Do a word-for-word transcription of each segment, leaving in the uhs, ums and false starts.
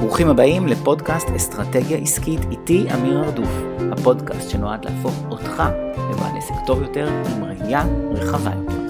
ברוכים הבאים לפודקאסט אסטרטגיה עסקית, איתי אמיר ארדוף, הפודקאסט שנועד להפוך אותך לבעל עסק טוב יותר עם ראייה רחבה יותר.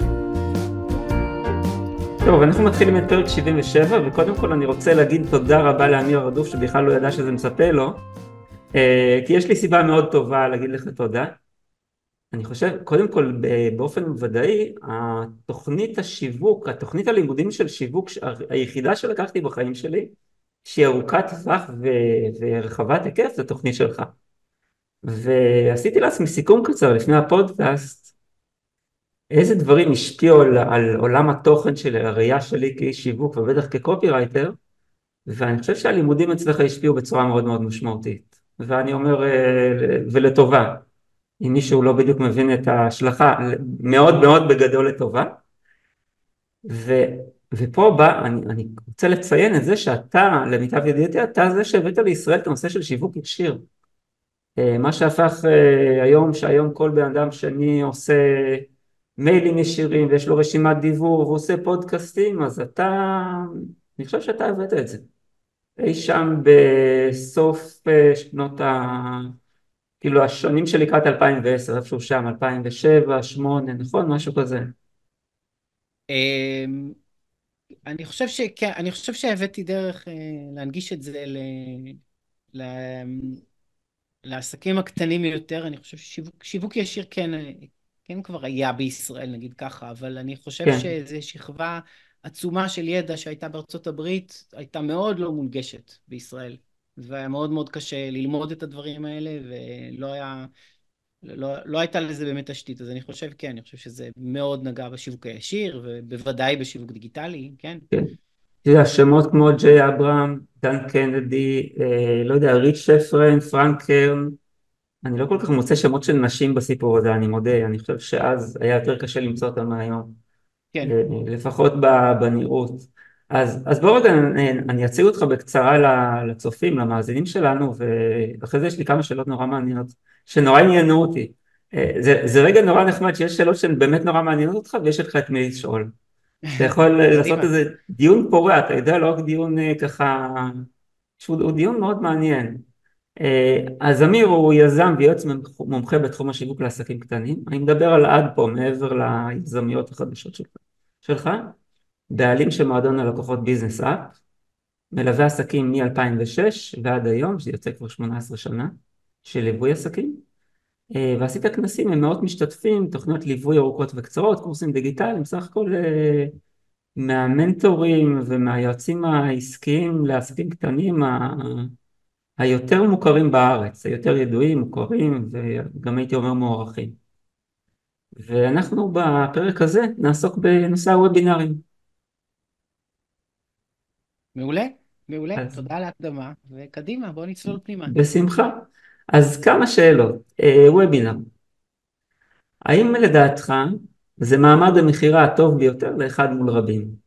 טוב, אנחנו מתחילים את פרק שבעים ושבע, וקודם כל אני רוצה להגיד תודה רבה לאמיר ארדוף שבכלל לא ידע שזה מצפה לו, כי יש לי סיבה מאוד טובה להגיד לך תודה. אני חושב, קודם כל באופן ודאי, התוכנית השיווק, התוכנית הלימודים של שיווק היחידה שלקחתי בחיים שלי, שהיא ארוכת טווח ו- ורחבת היקף, זו תוכנית שלך. ועשיתי לעצמי סיכום קצר לפני הפודקאסט, איזה דברים השפיעו על, על עולם התוכן של הראייה שלי כאיש שיווק ובטח כקופירייטר, ואני חושב שהלימודים אצלך השפיעו בצורה מאוד מאוד משמעותית. ואני אומר, ולטובה, אם מישהו לא בדיוק מבין את ההשלכה, מאוד מאוד בגדול לטובה. ו... ופה בא, אני, אני רוצה לציין את זה שאתה, למיטב ידיעתי, אתה זה שהבאת לישראל את הנושא של שיווק ישיר. מה שהפך היום, שהיום כל בן אדם שני עושה מיילים ישירים, ויש לו רשימת דיבור, ועושה פודקאסטים, אז אתה, אני חושב שאתה הבאת את זה. אי שם בסוף שנות ה... כאילו השנים של לקראת אלפיים ועשר, איפשהו שם, אלפיים ושבע, שמונה, נכון? משהו כזה. אני חושב שכן, אני חושב שהבאתי דרך להנגיש את זה ל... ל... לעסקים הקטנים יותר. אני חושב ששיווק שיווק ישיר כן, כן כבר היה בישראל, נגיד ככה, אבל אני חושב כן. שזו שכבה עצומה של ידע שהייתה בארצות הברית, הייתה מאוד לא מונגשת בישראל, והיה מאוד מאוד קשה ללמוד את הדברים האלה, ולא היה, לא, לא הייתה לזה באמת תשתית. אז אני חושב, כן, אני חושב שזה מאוד נגע בשיווק הישיר, ובוודאי בשיווק דיגיטלי, כן. כן. אתה יודע, שמות כמו ג'יי אברהם, דן קנדי, אה, לא יודע, ריץ' שפרן, פרנק קרן, אני לא כל כך מוצא שמות של נשים בסיפור הזה, אני מודה, אני חושב שאז היה יותר קשה למצוא אותם מהיום, כן. אה, לפחות בנראות. אז, אז בואו רגע, אני, אני אציג אותך בקצרה לצופים, למאזינים שלנו, ואחרי זה יש לי כמה שאלות נורא מעניינות, שנורא עניינו אותי. אה, זה, זה רגע נורא נחמד שיש שאלות שהן באמת נורא מעניינות אותך, ויש לך את מי לשאול. אתה יכול לעשות קדימה. איזה דיון פורה, אתה יודע, לא רק דיון ככה, שהוא דיון מאוד מעניין. אז אמיר הוא יזם ויועץ מומחה בתחום השיווק לעסקים קטנים. אני מדבר על עד פה, מעבר ליזמיות החדשות שלך. שלך, בעלים של מועדון הלקוחות ביזנס אפ, מלווה עסקים מ-אלפיים ושש ועד היום, שזה יוצא כבר שמונה עשרה שנה, של ליווי עסקים. ועשית כנסים עם מאות משתתפים, תוכניות ליווי ארוכות וקצרות, קורסים דיגיטליים, סך הכל מהמנטורים ומהיועצים העסקיים לעסקים קטנים ה... היותר מוכרים בארץ, היותר ידועים, מוכרים וגם הייתי אומר מוערכים. ואנחנו בפרק הזה נעסוק בנושא הוובינרים. מעולה, מעולה. אז תודה על ההקדמה, וקדימה, בואו נצלול פנימה. בשמחה. אז כמה שאלות. אה, וובינר. האם לדעתך זה מעמד המחירה הטוב ביותר לאחד מול רבים?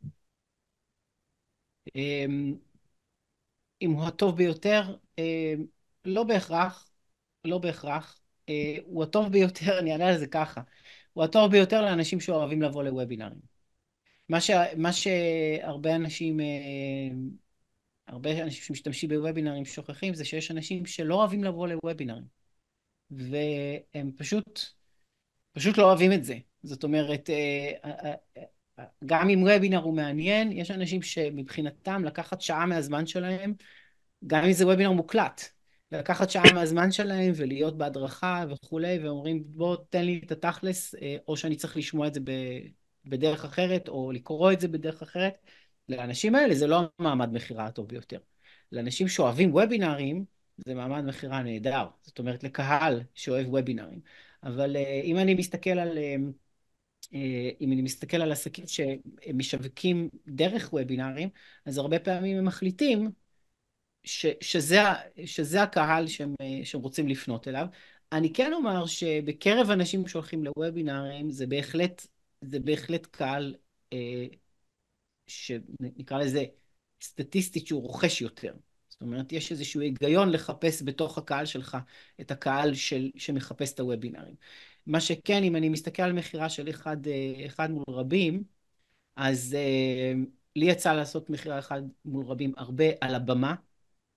אמ, אם הוא הטוב ביותר, אמ, לא בהכרח, לא בהכרח. אה, הוא הטוב ביותר, אני אענה על זה ככה, הוא הטוב ביותר לאנשים שאוהבים לבוא לוובינרים. מה ש... מה שהרבה אנשים, אה, הרבה אנשים שמשתמשים בוובינרים שוכחים, זה שיש אנשים שלא אוהבים לבוא לוובינרים, והם פשוט, פשוט לא אוהבים את זה. זאת אומרת, אה, אה, אה, גם אם וובינר הוא מעניין, יש אנשים שמבחינתם לקחת שעה מהזמן שלהם, גם אם זה וובינר מוקלט, לקחת שעה מהזמן שלהם ולהיות בהדרכה וכולי, ואומרים בוא תן לי את התכלס, או שאני צריך לשמוע את זה בדרך אחרת, או לקרוא את זה בדרך אחרת. לאנשים האלה זה לא המעמד מחירה הטוב ביותר. לאנשים שאוהבים וובינרים, זה מעמד מחירה נהדר. זאת אומרת, לקהל שאוהב וובינרים. אבל אם אני מסתכל על... אם אני מסתכל על עסקים שמשווקים דרך וובינרים, אז הרבה פעמים הם מחליטים ש, שזה, שזה הקהל שהם, שהם רוצים לפנות אליו. אני כן אומר שבקרב אנשים שהולכים לוובינרים, זה בהחלט, זה בהחלט קהל אה, שנקרא לזה סטטיסטית שהוא רוכש יותר. זאת אומרת, יש איזשהו היגיון לחפש בתוך הקהל שלך את הקהל של, שמחפש את הוובינרים. מה שכן, אם אני מסתכל על מחירה של אחד, אחד מול רבים, אז אה, לי יצא לעשות מחירה אחד מול רבים הרבה על הבמה,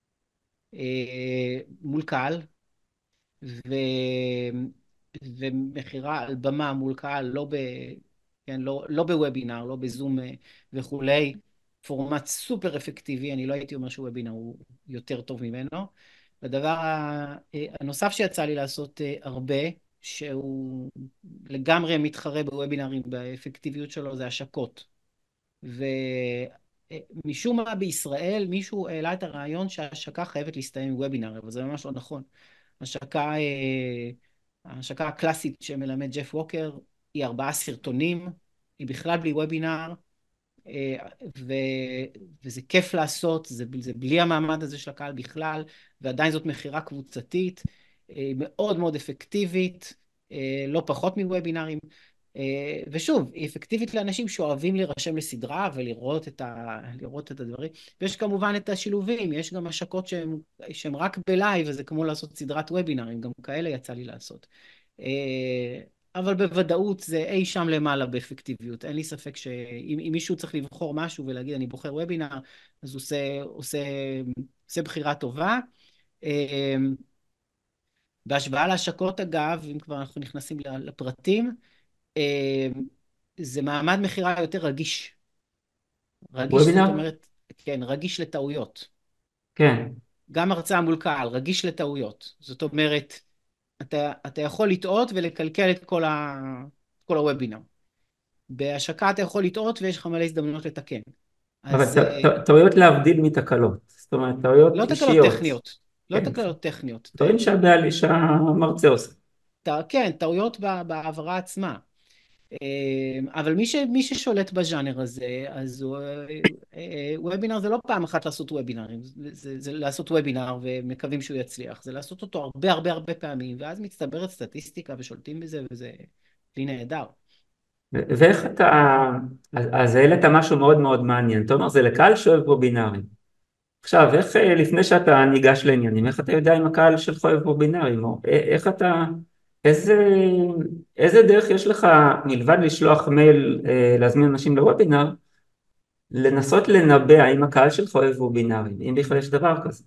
אה, מול קהל, ו... ומכירה על במה מול קהל, לא, ב... כן, לא, לא בוובינר, לא בזום אה, וכולי, פורמט סופר אפקטיבי, אני לא הייתי אומר שוובינר הוא יותר טוב ממנו. הדבר ה- אה, הנוסף שיצא לי לעשות אה, הרבה, שהוא לגמרי מתחרה בוובינרים באפקטיביות שלו, זה השקות. ומשום מה בישראל מישהו העלה את הרעיון שההשקה חייבת להסתיים עם וובינר, אבל זה ממש לא נכון. השקה, אה, ההשקה הקלאסית שמלמד ג'ף ווקר היא ארבעה סרטונים, היא בכלל בלי וובינר, אה, ו, וזה כיף לעשות, זה, זה בלי המעמד הזה של הקהל בכלל, ועדיין זאת מכירה קבוצתית, אה, מאוד מאוד אפקטיבית, אה, לא פחות מוובינרים. אה, ושוב, היא אפקטיבית לאנשים שאוהבים להירשם לסדרה ולראות את ה, לראות את הדברים. ויש כמובן את השילובים, יש גם השקות שהן, שהן רק בלייב, וזה כמו לעשות סדרת וובינרים, גם כאלה יצא לי לעשות. אה, אבל בוודאות זה אי שם למעלה באפקטיביות. אין לי ספק שאם אם מישהו צריך לבחור משהו ולהגיד אני בוחר וובינר, אז הוא עושה, עושה, עושה בחירה טובה. אה, בהשוואה להשקות אגב, אם כבר אנחנו נכנסים לפרטים, אה, זה מעמד מכירה יותר רגיש. רגיש וובינר? זאת אומרת, כן, רגיש לטעויות. כן. גם הרצאה מול קהל, רגיש לטעויות. זאת אומרת, אתה, אתה יכול לטעות ולקלקל את כל ה, כל הוובינר. בהשקה אתה יכול לטעות ויש לך מלא הזדמנויות לתקן. אבל אז ט- אה, ט- טעויות להבדיל מתקלות, זאת אומרת טעויות לא תקלות אישיות, טכניות, לא כן, תקלות טכניות. ת- דברים שהבעל, שהמרצה עושה. ת- כן, טעויות ב- בהעברה עצמה. אה, אבל מי ש, מי ששולט בז'אנר הזה, אז הוא, אה, אה, וובינר זה לא פעם אחת לעשות וובינרים, זה, זה, זה לעשות וובינר ומקווים שהוא יצליח, זה לעשות אותו הרבה הרבה הרבה פעמים, ואז מצטברת סטטיסטיקה ושולטים בזה, וזה כלי נהדר. ו- ואיך אתה, אז אז העלית משהו מאוד מאוד מעניין, אתה אומר זה לקהל שאוהב וובינרים. עכשיו, איך אה, לפני שאתה ניגש לעניינים, איך אתה יודע אם הקהל שלך אוהב וובינרים, או א- איך אתה, איזה, איזה דרך יש לך מלבד לשלוח מייל אה, להזמין אנשים לוובינר, לנסות לנבא האם הקהל שלך אוהב וובינרים, אם בכלל יש דבר כזה.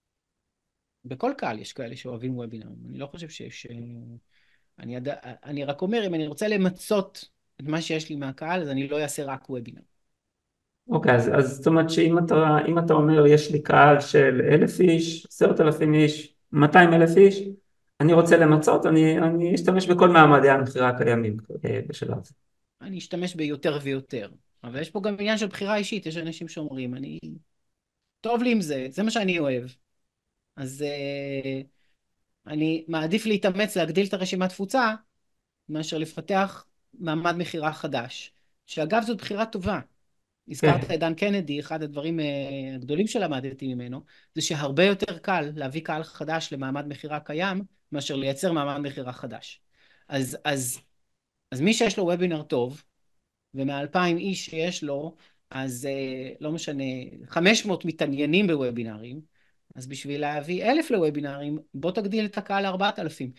בכל קהל יש כאלה שאוהבים וובינרים, אני לא חושב שיש... אה, אני, יד... אני רק אומר, אם אני רוצה למצות את מה שיש לי מהקהל, אז אני לא אעשה רק וובינר. אוקיי, אז, אז זאת אומרת שאם אתה, אם אתה אומר יש לי קהל של אלף איש, עשרת אלפים איש, מאתיים אלף איש, אני רוצה למצות, אני, אני אשתמש בכל מעמדי המכירה הקיימים אה, בשלב הזה. אני אשתמש ביותר ויותר. אבל יש פה גם עניין של בחירה אישית, יש אנשים שאומרים, אני... טוב לי עם זה, זה מה שאני אוהב. אז uh, אני מעדיף להתאמץ להגדיל את הרשימת תפוצה, מאשר לפתח מעמד מכירה חדש. שאגב זאת בחירה טובה. הזכרת כן, את דן קנדי, אחד הדברים uh, הגדולים שלמדתי ממנו, זה שהרבה יותר קל להביא קהל חדש למעמד מכירה קיים, מאשר לייצר מעמד מכירה חדש. אז, אז, אז מי שיש לו וובינר טוב, ומאלפיים איש שיש לו, אז uh, לא משנה, חמש מאות מתעניינים בוובינרים, אז בשביל להביא אלף לוובינרים, בוא תגדיל את הקהל ל-ארבעת אלפים.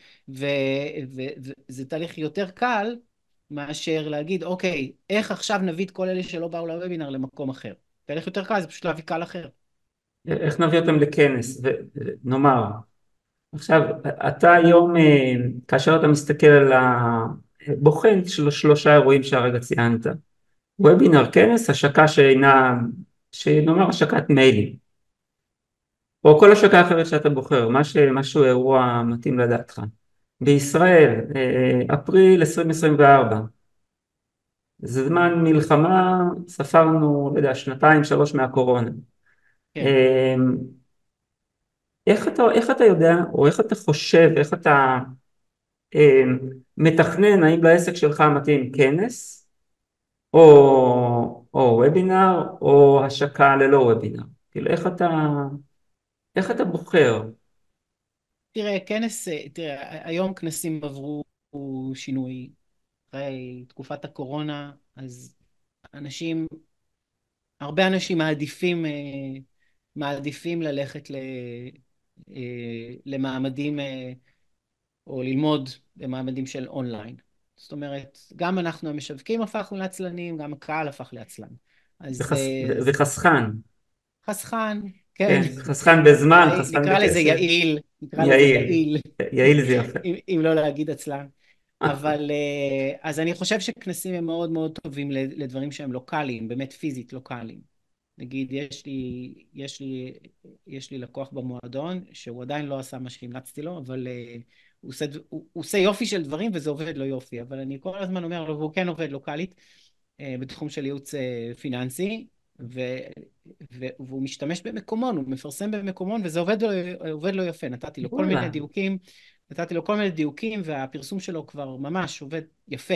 וזה תהליך יותר קל מאשר להגיד, אוקיי, איך עכשיו נביא את כל אלה שלא באו לוובינר למקום אחר? תהליך יותר קל, זה פשוט להביא קהל אחר. איך נביא אותם לכנס, ונאמר, עכשיו, אתה היום, אה, כאשר אתה מסתכל על הבוחן של שלושה אירועים שהרגע ציינת, וובינר, כנס, השקה שאינה, שנאמר השקת מיילים, או כל השקה אחרת שאתה בוחר, מה ש, משהו אירוע מתאים לדעתך. בישראל, אה, אפריל עשרים עשרים וארבע, זה זמן מלחמה, ספרנו, לא יודע, שנתיים, שלוש מהקורונה. כן. אה, איך אתה, איך אתה יודע, או איך אתה חושב, איך אתה אה, מתכנן, האם לעסק שלך מתאים כנס, או, או וובינר, או השקה ללא וובינר? כאילו, איך אתה, איך אתה בוחר? תראה, כנס, תראה, היום כנסים עברו שינוי אחרי תקופת הקורונה, אז אנשים הרבה אנשים מעדיפים, אה, מעדיפים ללכת ל, אה, למעמדים אה, או ללמוד במעמדים של אונליין. זאת אומרת, גם אנחנו המשווקים הפכנו לעצלנים, גם הקהל הפך לעצלן. זה אז חס, אה, זה, זה חסכן. חסכן, כן, כן, חסכן בזמן, יעיל, חסכן נקרא לזה בכסף. יעיל, נקרא לזה יעיל, יעיל, יעיל זה יפה. אם, אם לא להגיד עצלן. אבל, אה, אז אני חושב שכנסים הם מאוד מאוד טובים לדברים שהם לוקאליים, באמת פיזית לוקאליים. נגיד, יש לי, יש לי, יש לי לקוח במועדון, שהוא עדיין לא עשה מה שהמלצתי לו, אבל uh, הוא עושה, הוא, הוא עושה יופי של דברים וזה עובד לו יופי, אבל אני כל הזמן אומר לו, והוא כן עובד לוקאלית, uh, בתחום של ייעוץ uh, פיננסי, ו, ו, והוא משתמש במקומון, הוא מפרסם במקומון, וזה עובד לו, עובד לו יפה. נתתי לו כל מיני וואלה. דיוקים, נתתי לו כל מיני דיוקים, והפרסום שלו כבר ממש עובד יפה.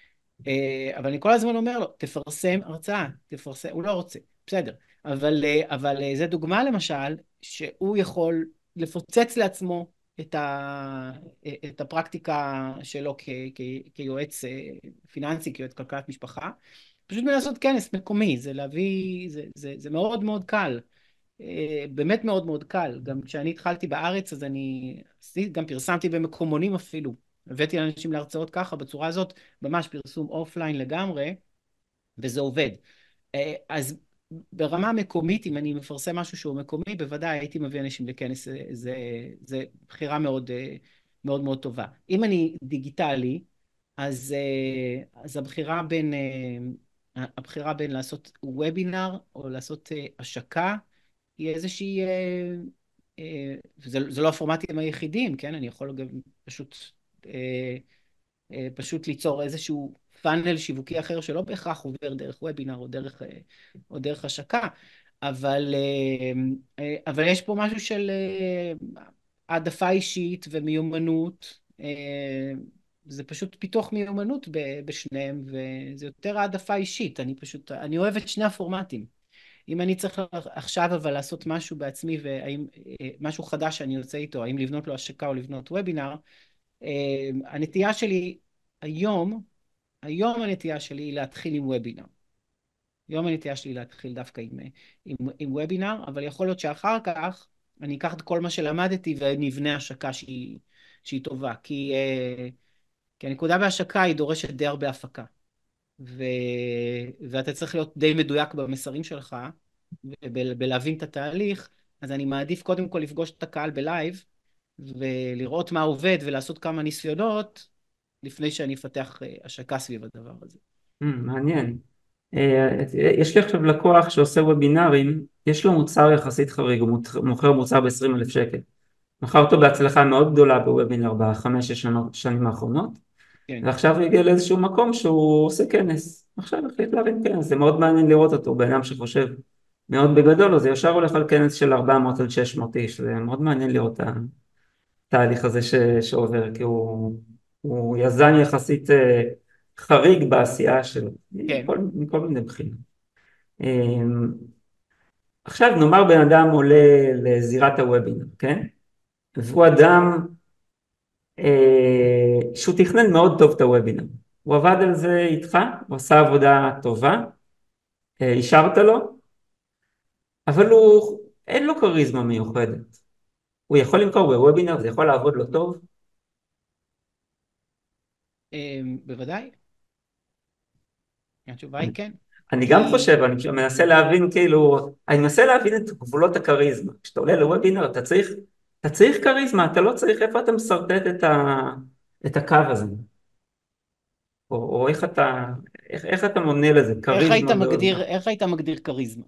אה, אבל אני כל הזמן אומר לו, תפרסם הרצאה, תפרסם, הוא לא רוצה, בסדר. אבל, אה, אבל אה, זה דוגמה למשל, שהוא יכול לפוצץ לעצמו את, ה, אה, את הפרקטיקה שלו כ, כ, כיועץ אה, פיננסי, כיועץ כלכלת משפחה, פשוט מלעשות כנס מקומי, זה להביא, זה, זה, זה מאוד מאוד קל. אה, באמת מאוד מאוד קל. גם כשאני התחלתי בארץ, אז אני גם פרסמתי במקומונים אפילו. הבאתי לאנשים להרצאות ככה, בצורה הזאת, ממש פרסום אופליין לגמרי, וזה עובד. אה, אז ברמה מקומית, אם אני מפרסם משהו שהוא מקומי, בוודאי הייתי מביא אנשים לכנס, זה, זה, זה בחירה מאוד, אה, מאוד מאוד טובה. אם אני דיגיטלי, אז, אה, אז הבחירה בין, אה, הבחירה בין לעשות וובינר או לעשות אה, השקה, היא איזושהי, אה, אה, זה, זה לא הפורמטים היחידים, כן? אני יכול גם פשוט, אה, אה, פשוט ליצור איזשהו פאנל שיווקי אחר שלא בהכרח עובר דרך וובינר או דרך, אה, או דרך השקה, אבל, אה, אה, אבל יש פה משהו של אה, העדפה אישית ומיומנות, אה, זה פשוט פיתוח מיומנות ב- בשניהם, וזה יותר העדפה אישית, אני פשוט, אני אוהב את שני הפורמטים. אם אני צריך עכשיו אבל לעשות משהו בעצמי, והאם אה, משהו חדש שאני יוצא איתו, האם לבנות לו השקה או לבנות וובינר, אה, הנטייה שלי היום, היום הנטייה שלי היא להתחיל עם וובינר. היום הנטייה שלי להתחיל דווקא עם, עם, עם וובינר, אבל יכול להיות שאחר כך אני אקח את כל מה שלמדתי ונבנה השקה שהיא, שהיא טובה. כי, אה, כי הנקודה בהשקה היא דורשת די הרבה הפקה. ו... ואתה צריך להיות די מדויק במסרים שלך, ובלהבין את התהליך, אז אני מעדיף קודם כל לפגוש את הקהל בלייב, ולראות מה עובד ולעשות כמה ניסיונות, לפני שאני אפתח אה, השקה סביב הדבר הזה. Mm, מעניין. אה, יש לי עכשיו לקוח שעושה וובינארים, יש לו מוצר יחסית חריג, הוא מוכר מוצר ב-עשרים אלף שקל. מכר אותו בהצלחה מאוד גדולה בוובינר בחמש שש שנים האחרונות, כן, ועכשיו הוא הגיע לאיזשהו מקום שהוא עושה כנס. עכשיו החליט להרים כנס, זה מאוד מעניין לראות אותו, בן אדם שחושב מאוד בגדול, אז זה ישר הולך על כנס של ארבע מאות עד שש מאות איש, זה מאוד מעניין לראות את התהליך הזה ש, שעובר, כי הוא, הוא יזן יחסית אה, חריג בעשייה שלו, כן, מכל, מכל מיני בחינות. אה, עכשיו נאמר בן אדם עולה לזירת הוובינר, כן? והוא אדם אה, שהוא תכנן מאוד טוב את הוובינר. הוא עבד על זה איתך, הוא עשה עבודה טובה, אה, אישרת לו, אבל הוא, אין לו כריזמה מיוחדת. הוא יכול למכור בוובינר, זה יכול לעבוד לו טוב. אה, בוודאי, התשובה היא אני, כן. אני גם כי חושב, אני מנסה להבין כאילו, אני מנסה להבין את גבולות הכריזמה. כשאתה עולה לוובינר אתה צריך, אתה צריך כריזמה, אתה לא צריך, איפה אתה מסרטט את ה, את הקו הזה? או, או איך אתה, איך, איך אתה מונה לזה, איך היית כריזמה ועוד מה? מגדיר, איך היית מגדיר כריזמה?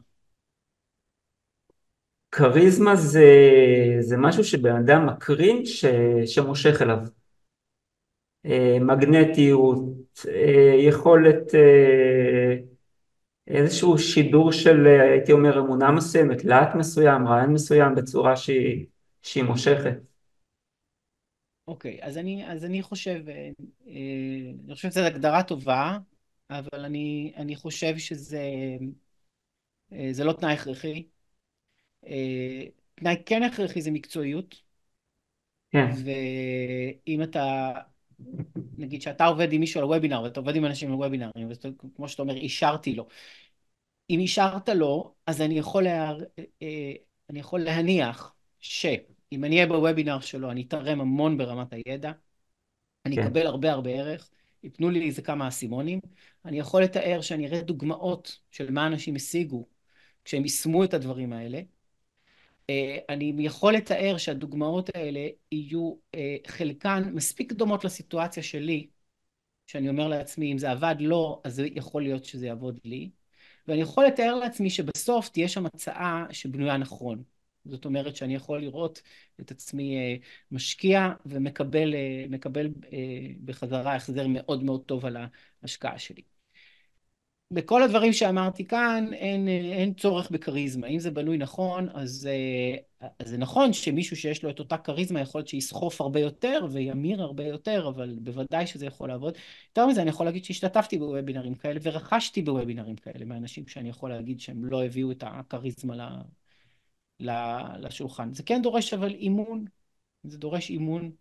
כריזמה זה, זה משהו שבן אדם מקרין ש, שמושך אליו. אה, מגנטיות, אה, יכולת, אה, איזשהו שידור של, אה, הייתי אומר, אמונה מסוימת, להט מסוים, רעיון מסוים, בצורה שהיא, שהיא מושכת. אוקיי, אז אני, אז אני חושב, אה, אה, אני חושב שזו הגדרה טובה, אבל אני, אני חושב שזה, אה, זה לא תנאי הכרחי. אה, תנאי כן הכרחי זה מקצועיות, כן, ואם אתה, נגיד שאתה עובד עם מישהו על וובינר, ואתה עובד עם אנשים על וובינרים, וכמו שאתה אומר, אישרתי לו. אם אישרת לו, אז אני יכול, לה, אה, אני יכול להניח שאם אני אהיה בוובינר שלו, אני אתרם המון ברמת הידע, אני כן, אקבל הרבה הרבה ערך, יתנו לי איזה כמה אסימונים, אני יכול לתאר שאני אראה דוגמאות של מה אנשים השיגו כשהם יישמו את הדברים האלה, אה, אני יכול לתאר שהדוגמאות האלה יהיו אה, חלקן מספיק דומות לסיטואציה שלי, שאני אומר לעצמי, אם זה עבד לא, אז זה יכול להיות שזה יעבוד לי. ואני יכול לתאר לעצמי שבסוף תהיה שם הצעה שבנויה נכון. זאת אומרת שאני יכול לראות את עצמי אה, משקיע ומקבל אה, מקבל, אה, בחזרה החזר מאוד מאוד טוב על ההשקעה שלי. בכל הדברים שאמרתי כאן אין, אין צורך בכריזמה. אם זה בנוי נכון, אז, אז זה נכון שמישהו שיש לו את אותה כריזמה יכול להיות שיסחוף הרבה יותר וימיר הרבה יותר, אבל בוודאי שזה יכול לעבוד. יותר מזה, אני יכול להגיד שהשתתפתי בוובינרים כאלה ורכשתי בוובינרים כאלה מאנשים שאני יכול להגיד שהם לא הביאו את הכריזמה ל, ל, לשולחן. זה כן דורש אבל אימון, זה דורש אימון.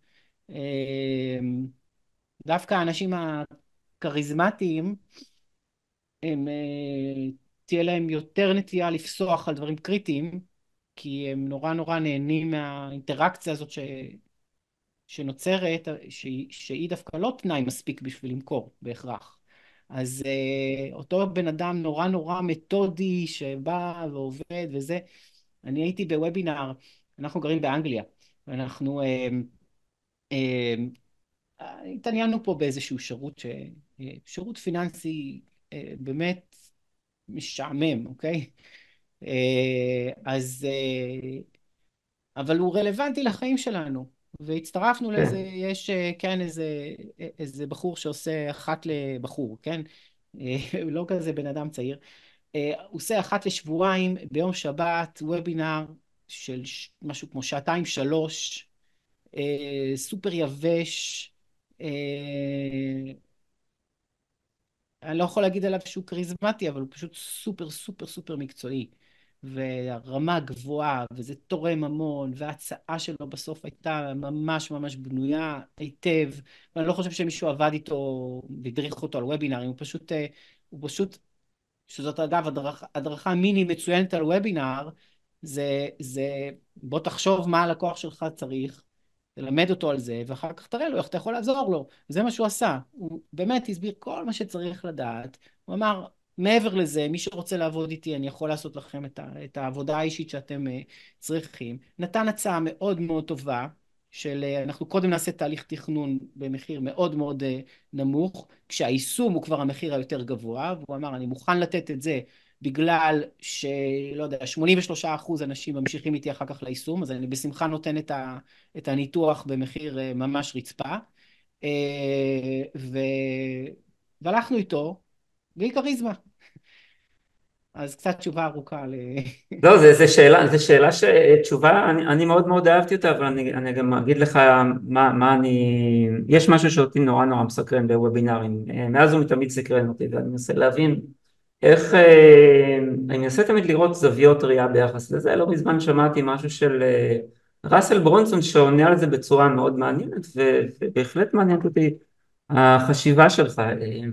דווקא האנשים הכריזמטיים, הם, אה, תהיה להם יותר נטייה לפסוח על דברים קריטיים, כי הם נורא נורא נהנים מהאינטראקציה הזאת ש... שנוצרת, שהיא, שהיא דווקא לא תנאי מספיק בשביל למכור בהכרח. אז אה, אותו בן אדם נורא נורא מתודי שבא ועובד וזה. אני הייתי בוובינר, אנחנו גרים באנגליה, ואנחנו אה, אה, התעניינו פה באיזשהו שירות, ש... אה, שירות פיננסי אה, באמת משעמם, אוקיי? אה, אז, אה, אבל הוא רלוונטי לחיים שלנו, והצטרפנו לזה. כן. יש, אה, כן, איזה, איזה בחור שעושה אחת לבחור, כן? אה, לא כזה בן אדם צעיר. אה, הוא עושה אחת לשבועיים ביום שבת, וובינר של ש- משהו כמו שעתיים שלוש, אה, סופר יבש, אה, אני לא יכול להגיד עליו שהוא כריזמטי, אבל הוא פשוט סופר סופר סופר מקצועי. והרמה גבוהה, וזה תורם המון, וההצעה שלו בסוף הייתה ממש ממש בנויה היטב, ואני לא חושב שמישהו עבד איתו והדריך אותו על וובינרים, הוא פשוט, אה, הוא פשוט, שזאת אגב הדרכה, הדרכה מיני מצוינת על וובינר, זה, זה, בוא תחשוב מה הלקוח שלך צריך, תלמד אותו על זה, ואחר כך תראה לו איך אתה יכול לעזור לו. זה מה שהוא עשה. הוא באמת הסביר כל מה שצריך לדעת. הוא אמר, מעבר לזה, מי שרוצה לעבוד איתי, אני יכול לעשות לכם את, ה, את העבודה האישית שאתם uh, צריכים. נתן הצעה מאוד מאוד טובה, של uh, אנחנו קודם נעשה תהליך תכנון במחיר מאוד מאוד uh, נמוך, כשהיישום הוא כבר המחיר היותר גבוה, והוא אמר, אני מוכן לתת את זה, בגלל שלא יודע, שמונים ושלושה אחוז אנשים ממשיכים איתי אחר כך ליישום, אז אני בשמחה נותן את ה... את הניתוח במחיר ממש רצפה, ו... והלכנו איתו, בלי כריזמה. אז קצת תשובה ארוכה ל... לא, זה, זה שאלה, זה שאלה ש... תשובה, אני, אני מאוד מאוד אהבתי אותה, אבל אני, אני גם אגיד לך מה, מה אני... יש משהו שאותי נורא נורא מסקרן בוובינרים, מאז ומתמיד סקרן אותי, ואני מנסה להבין איך... אני מנסה תמיד לראות זוויות ראייה ביחס לזה. לא מזמן שמעתי משהו של ראסל ברונסון שעונה על זה בצורה מאוד מעניינת, ובהחלט מעניינת אותי החשיבה שלך.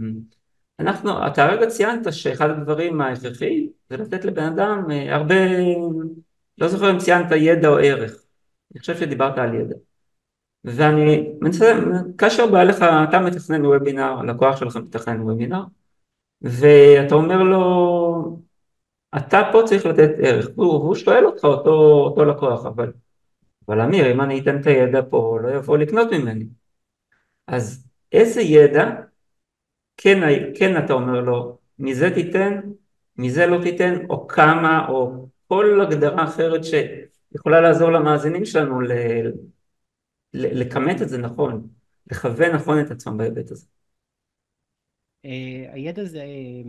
אנחנו, אתה הרגע ציינת שאחד הדברים ההכרחיים זה לתת לבן אדם אה, הרבה, לא זוכר אם ציינת ידע או ערך, אני חושב שדיברת על ידע, ואני מנסה, כאשר בא לך, אתה מתכנן וובינר, הלקוח שלך מתכנן וובינר, ואתה אומר לו, אתה פה צריך לתת ערך, והוא, והוא שואל אותך, אותו, אותו לקוח, אבל, אבל אמיר, אם אני אתן את הידע פה, לא יבוא לקנות ממני, אז איזה ידע, כן, כן אתה אומר לו, מזה תיתן, מזה לא תיתן, או כמה, או כל הגדרה אחרת שיכולה לעזור למאזינים שלנו ל, ל, לכמת את זה נכון, לכוון נכון את עצמם בהיבט הזה. הידע זה,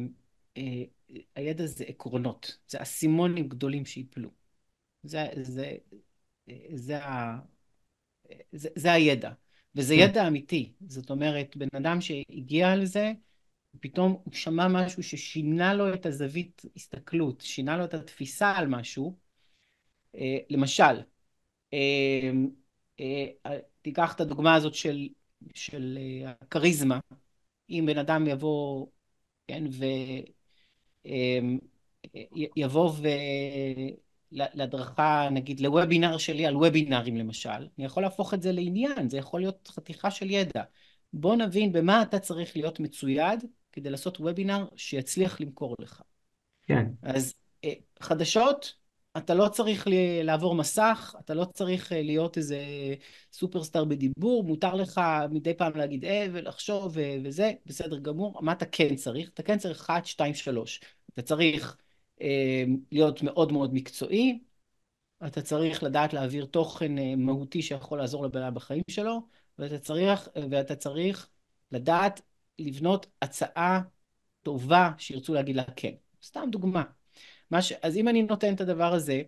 הידע זה עקרונות, זה אסימונים גדולים שיפלו. זה, זה, זה, ה, זה, זה הידע, וזה כן, ידע אמיתי. זאת אומרת, בן אדם שהגיע לזה, פתאום הוא שמע משהו ששינה לו את הזווית הסתכלות, שינה לו את התפיסה על משהו. אה, למשל, אה, אה, תיקח את הדוגמה הזאת של, של אה, הכריזמה. אם בן אדם יבוא, כן, ו... אה, י- יבוא ו... ל- להדרכה, נגיד, לוובינר שלי על וובינרים למשל, אני יכול להפוך את זה לעניין, זה יכול להיות חתיכה של ידע. בוא נבין במה אתה צריך להיות מצויד כדי לעשות וובינר שיצליח למכור לך. כן, אז אה, חדשות, אתה לא צריך ל- לעבור מסך, אתה לא צריך אה, להיות איזה סופרסטאר בדיבור, מותר לך מדי פעם להגיד אה ולחשוב ו- וזה, בסדר גמור. מה אתה כן צריך? אתה כן צריך אחת, שתיים, שלוש. אתה צריך אה, להיות מאוד מאוד מקצועי, אתה צריך לדעת להעביר תוכן אה, מהותי שיכול לעזור לבן אדם בחיים שלו, ואתה צריך, ואתה צריך לדעת לבנות הצעה טובה שירצו להגיד לה כן. סתם דוגמה. מה ש... אז אם אני נותן את הדבר הזה,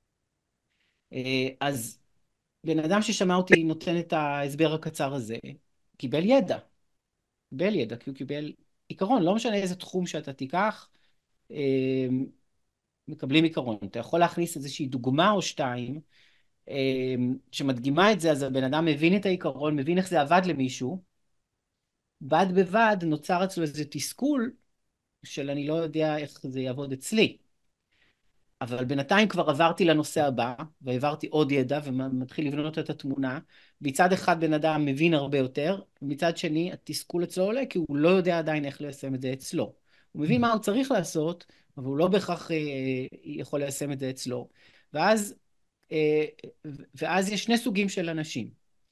אה, אז בן אדם ששמע אותי נותן את ההסבר הקצר הזה, קיבל ידע. קיבל ידע, כי הוא קיבל עיקרון, לא משנה איזה תחום שאתה תיקח, אה, מקבלים עיקרון. אתה יכול להכניס איזושהי דוגמה או שתיים, אה, שמדגימה את זה, אז הבן אדם מבין את העיקרון, מבין איך זה עבד למישהו, בד בבד נוצר אצלו איזה תסכול של אני לא יודע איך זה יעבוד אצלי. אבל בינתיים כבר עברתי לנושא הבא, והעברתי עוד ידע, ומתחיל לבנות את התמונה. מצד אחד בן אדם מבין הרבה יותר, ומצד שני התסכול אצלו עולה, כי הוא לא יודע עדיין איך ליישם את זה אצלו. הוא מבין מה הוא צריך לעשות, אבל הוא לא בהכרח אה, יכול ליישם את זה אצלו. ואז, אה, ואז יש שני סוגים של אנשים.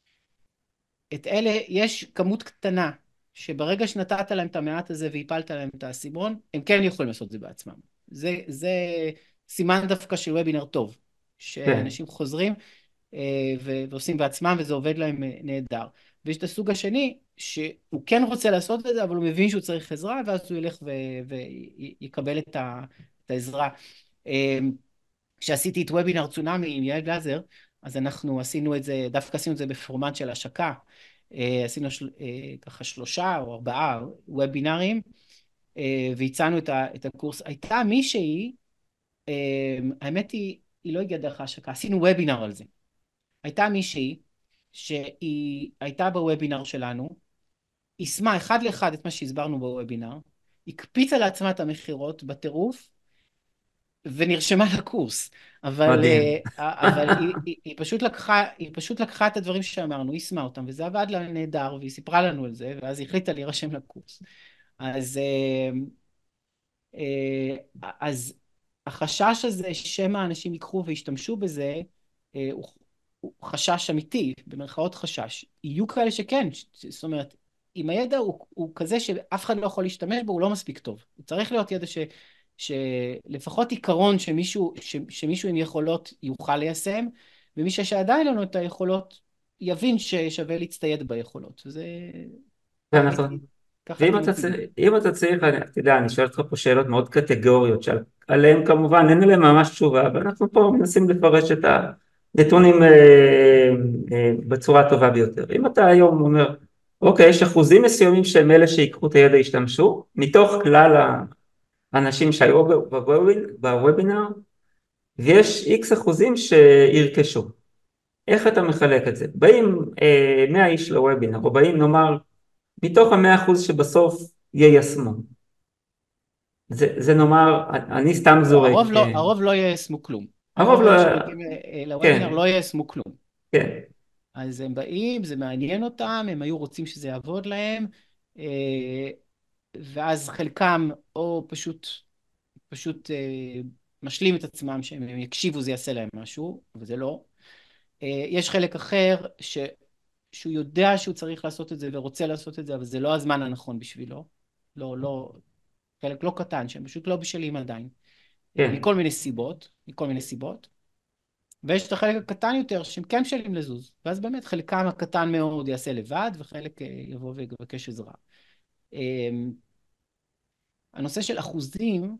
את אלה, יש כמות קטנה, שברגע שנתת להם את המעט הזה והפלת להם את האסימון, הם כן יכולים לעשות את זה בעצמם. זה, זה סימן דווקא של וובינר טוב, כן. שאנשים חוזרים אה, ו- ועושים בעצמם וזה עובד להם אה, נהדר. ויש את הסוג השני, שהוא כן רוצה לעשות את זה, אבל הוא מבין שהוא צריך עזרה, ואז הוא ילך ויקבל את, ה- את העזרה. אה, כשעשיתי את וובינר צונאמי עם יעל גלזר, אז אנחנו עשינו את זה, דווקא עשינו את זה בפורמט של השקה. אה, עשינו של, אה, ככה שלושה או ארבעה וובינרים, אה, והצענו את, ה, את הקורס. הייתה מישהי, אה, האמת היא, היא לא הגיעה דרך ההשקה, עשינו וובינר על זה. הייתה מישהי שהיא הייתה בוובינר שלנו, יישמה אחד לאחד את מה שהסברנו בוובינר, הקפיצה לעצמה את המחירות בטירוף, ונרשמה לקורס, אבל, מדהים. אה, אבל היא, היא, היא, פשוט לקחה, היא פשוט לקחה את הדברים שאמרנו, היא יישמה אותם, וזה עבד לה נהדר, והיא סיפרה לנו על זה, ואז היא החליטה להירשם לקורס. אז, אה, אה, אז החשש הזה שמא האנשים ייקחו וישתמשו בזה, אה, הוא, הוא חשש אמיתי, במרכאות חשש. יהיו כאלה שכן, זאת אומרת, אם הידע הוא, הוא כזה שאף אחד לא יכול להשתמש בו, הוא לא מספיק טוב. הוא צריך להיות ידע ש, שלפחות עיקרון שמישהו, ש, שמישהו עם יכולות יוכל ליישם, ומי שעדיין לנו את היכולות, יבין ששווה להצטייד ביכולות. וזה... זה נכון. הייתי, ככה ואם הייתי אתה, צ- מציג. אם אתה צריך, אני- אתה יודע, אני שואל אותך פה שאלות מאוד קטגוריות, שעליהן כמובן אין עליהן ממש תשובה, ואנחנו פה מנסים לפרש את הנתונים אה, אה, בצורה הטובה ביותר. אם אתה היום אומר, אוקיי, יש אחוזים מסוימים שהם אלה שיקחו את הידע ישתמשו, מתוך כלל האנשים שהיו בוובינ- בוובינר, ויש איקס אחוזים שירכשו. איך אתה מחלק את זה? באים אה, מאה איש לוובינר, או באים נאמר, מתוך המאה אחוז שבסוף יישמו. זה, זה נאמר, אני סתם לא, זורק. הרוב לא, אה, הרוב לא יישמו כלום. הרוב הרוב לא, האלה שמגיעים אה, לוובינר כן, לא יישמו כלום. כן, אז הם באים, זה מעניין אותם, הם היו רוצים שזה יעבוד להם, אה, ואז חלקם או פשוט, פשוט אה, משלים את עצמם, שהם יקשיבו זה יעשה להם משהו, וזה לא. אה, יש חלק אחר ש, שהוא יודע שהוא צריך לעשות את זה ורוצה לעשות את זה, אבל זה לא הזמן הנכון בשבילו. לא, לא, חלק לא קטן, שהם פשוט לא בשלים עדיין. אה, כן, מכל מיני סיבות, מכל מיני סיבות. ויש את החלק הקטן יותר שהם כן בשלים לזוז, ואז באמת חלקם הקטן מאוד יעשה לבד, וחלק אה, יבוא ויבקש עזרה. אמ, הנושא של אחוזים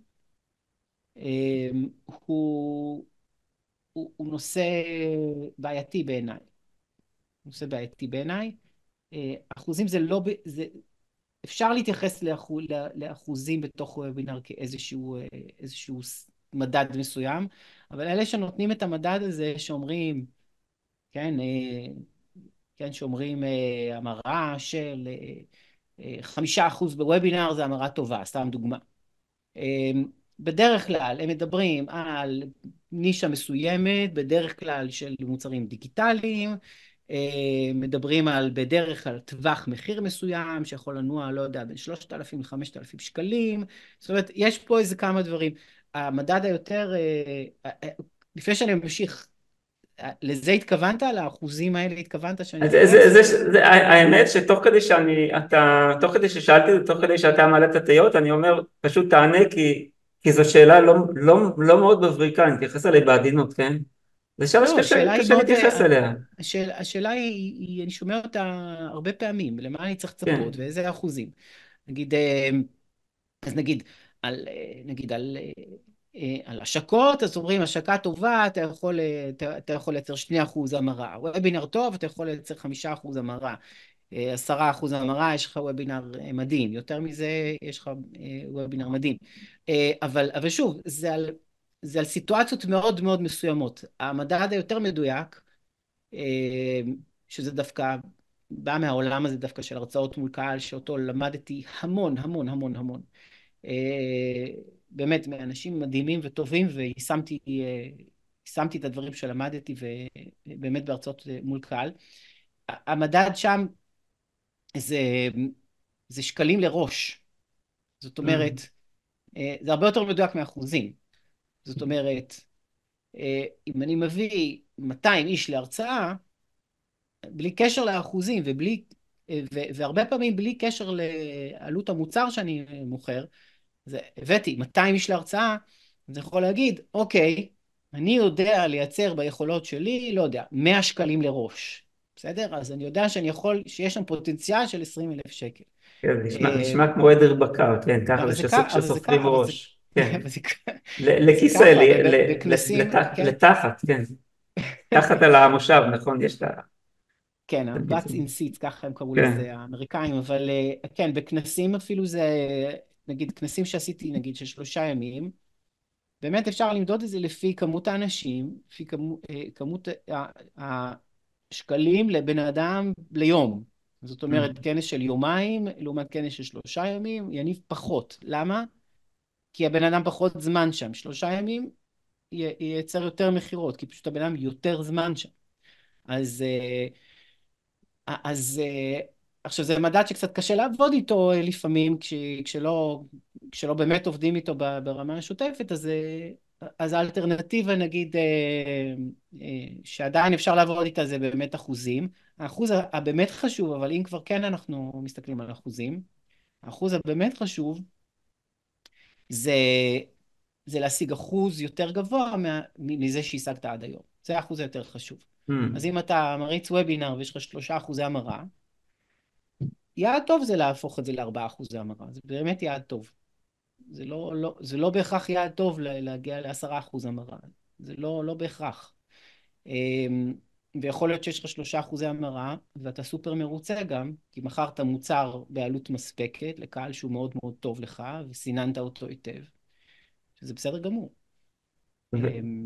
אמ, הוא, הוא, הוא נושא בעייתי בעיניי. נושא בעייתי בעיניי. אה, אחוזים זה לא, ב- זה, אפשר להתייחס לאחו, לא- לאחוזים בתוך וובינר כאיזשהו אה, איזשהו ס- מדד מסוים, אבל אלה שנותנים את המדד הזה שאומרים, כן, אה, כן, שאומרים אה, המרה של אה, אה, חמישה אחוז בוובינר זה המרה טובה, סתם דוגמה. אה, בדרך כלל הם מדברים על נישה מסוימת, בדרך כלל של מוצרים דיגיטליים, אה, מדברים על בדרך כלל טווח מחיר מסוים שיכול לנוע, לא יודע, בין שלושת אלפים ל-חמשת אלפים שקלים. זאת אומרת, יש פה איזה כמה דברים. המדד היותר, אה, אה, לפני שאני ממשיך, לזה התכוונת? לאחוזים האלה התכוונת שאני אז זה, זה, אתייחס? זה, או... זה, האמת שתוך כדי שאני, אתה, תוך כדי ששאלתי, תוך כדי שאתה מעלה את התהיות, אני אומר, פשוט תענה כי, כי זו שאלה לא, לא, לא מאוד מבריקה, אני מתייחס אליה בעדינות, כן? זה שאלה לא, שקשה השאלה היא קשה מאוד, להתייחס אה, אליה, השאלה, השאלה היא, היא, אני שומע אותה הרבה פעמים, למה אני צריך כן. לצפות ואיזה אחוזים. נגיד, אה, אז נגיד, על, אה, נגיד על, אה, אה, על השקות, אז אומרים, השקה טובה, אתה יכול, אה, אתה, אתה יכול לייצר שני אחוז המרה. וובינר טוב, אתה יכול לייצר חמישה אחוז המרה. אה, עשרה אחוז המרה, יש לך וובינר אה, מדהים. יותר מזה, יש לך אה, וובינר מדהים. אה, אבל, אבל שוב, זה על, זה על סיטואציות מאוד מאוד מסוימות. המדד היותר מדויק, אה, שזה דווקא בא מהעולם הזה דווקא של הרצאות מול קהל, שאותו למדתי המון, המון, המון, המון. אה, באמת, מאנשים מדהימים וטובים, ויישמתי אה, יישמתי את הדברים שלמדתי, ובאמת בהרצאות אה, מול קהל. המדד שם זה, זה שקלים לראש. זאת Mm, אומרת, אה, זה הרבה יותר מדויק מאחוזים. זאת אומרת, אה, אם אני מביא מאתיים איש להרצאה, בלי קשר לאחוזים ובלי, ו- והרבה פעמים בלי קשר לעלות המוצר שאני מוכר, זה, הבאתי מאתיים איש להרצאה, אז אני יכול להגיד, אוקיי, אני יודע לייצר ביכולות שלי, לא יודע, מאה שקלים לראש. בסדר? אז אני יודע שאני יכול, שיש שם פוטנציאל של עשרים אלף שקל. כן, נשמע, אה, נשמע כמו עדר בקר, כן, ככה אבל זה זה שסוג ככה, אבל זה שסופרים ככה, אבל זה, ראש, כן. אבל זה, ל- זה לכיסא, ככה, ל- ל- ל- בכנסים, לת- כן? לתחת, כן. תחת על המושב, נכון, יש את ה... כן, את ה-butts הביצים. in seats, ככה הם קראו כן. לזה, האמריקאים, אבל אה, כן, בכנסים אפילו זה, נגיד, כנסים שעשיתי, נגיד, של שלושה ימים, באמת אפשר למדוד את זה לפי כמות האנשים, לפי כמות, כמות השקלים לבן אדם ליום. זאת אומרת, Mm. כנס של יומיים לעומת כנס של שלושה ימים, יניב פחות. למה? כי הבן אדם פחות זמן שם. שלושה ימים ייצר יותר מכירות, כי פשוט הבן אדם יותר זמן שם. אז... אז עכשיו זה מדד שקצת קשה לעבוד איתו לפעמים, כש, כשלא, כשלא באמת עובדים איתו ברמה השוטפת, אז, אז האלטרנטיבה נגיד שעדיין אפשר לעבוד איתה זה באמת אחוזים. האחוז הבאמת חשוב, אבל אם כבר כן אנחנו מסתכלים על אחוזים, האחוז הבאמת חשוב זה, זה להשיג אחוז יותר גבוה מה, מזה שהשגת עד היום. זה האחוז היותר חשוב. אז Mm. אם אתה מריץ וובינר ויש לך שלושה אחוזי המרה, יעד טוב זה להפוך את זה לארבעה אחוזי המרה, זה באמת יעד טוב. זה לא, לא, זה לא בהכרח יעד טוב להגיע לעשרה אחוז המרה, זה לא, לא בהכרח. אמ, ויכול להיות שיש לך שלושה אחוזי המרה, ואתה סופר מרוצה גם, כי מכרת מוצר בעלות מספקת לקהל שהוא מאוד מאוד טוב לך, וסיננת אותו היטב, שזה בסדר גמור. אמ,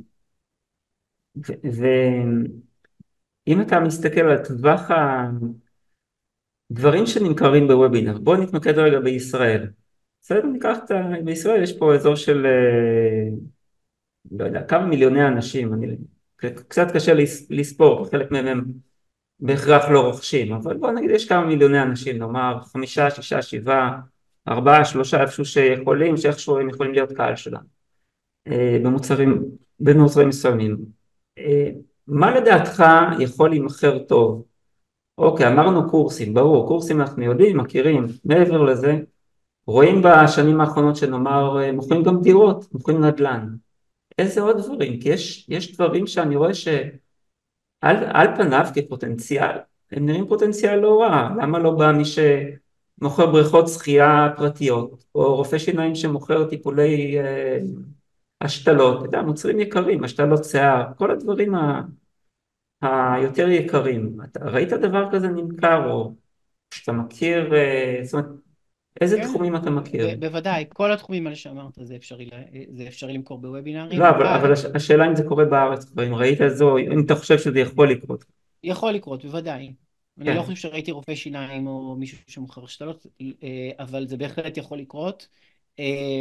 ואם אתה מסתכל על טווח הדברים שנמכרים בוובינר, בוא נתמקד רגע בישראל. בסדר, ניקח את ה... בישראל יש פה אזור של, אה, לא יודע, כמה מיליוני אנשים, אני... קצת קשה לס- לספור, חלק מהם הם בהכרח לא רוכשים, אבל בוא נגיד יש כמה מיליוני אנשים, נאמר חמישה, שישה, שבעה, ארבעה, שלושה, איפשהו שיכולים, שאיכשהו הם יכולים להיות קהל שלנו, אה, במוצרים, במוצרים מסוימים. אה, מה לדעתך יכול להימכר טוב? אוקיי, אמרנו קורסים, ברור, קורסים אנחנו יודעים, מכירים, מעבר לזה, רואים בשנים האחרונות שנאמר, אה, מוכרים גם דירות, מוכרים נדל"ן. איזה עוד דברים? כי יש, יש דברים שאני רואה שעל על פניו כפוטנציאל, הם נראים פוטנציאל לא רע. למה לא בא מי שמוכר בריכות שחייה פרטיות, או רופא שיניים שמוכר טיפולי אה, השתלות, אתה יודע, מוצרים יקרים, השתלות שיער, כל הדברים ה, היותר יקרים. אתה ראית דבר כזה נמכר, או שאתה מכיר, אה, זאת אומרת, איזה כן, תחומים אתה מכיר? ב- בוודאי, כל התחומים האלה שאמרת זה אפשרי, ל- זה אפשרי למכור בוובינארים, לא, אבל, אבל אבל הש- השאלה אם זה קורה בארץ כבר, אם ראית זו, אם אתה חושב שזה יכול לקרות. יכול לקרות, בוודאי. אני לא כן. חושב שראיתי רופא שיניים או מישהו שמוכר השתלות, אה, אבל זה בהחלט יכול לקרות. אה,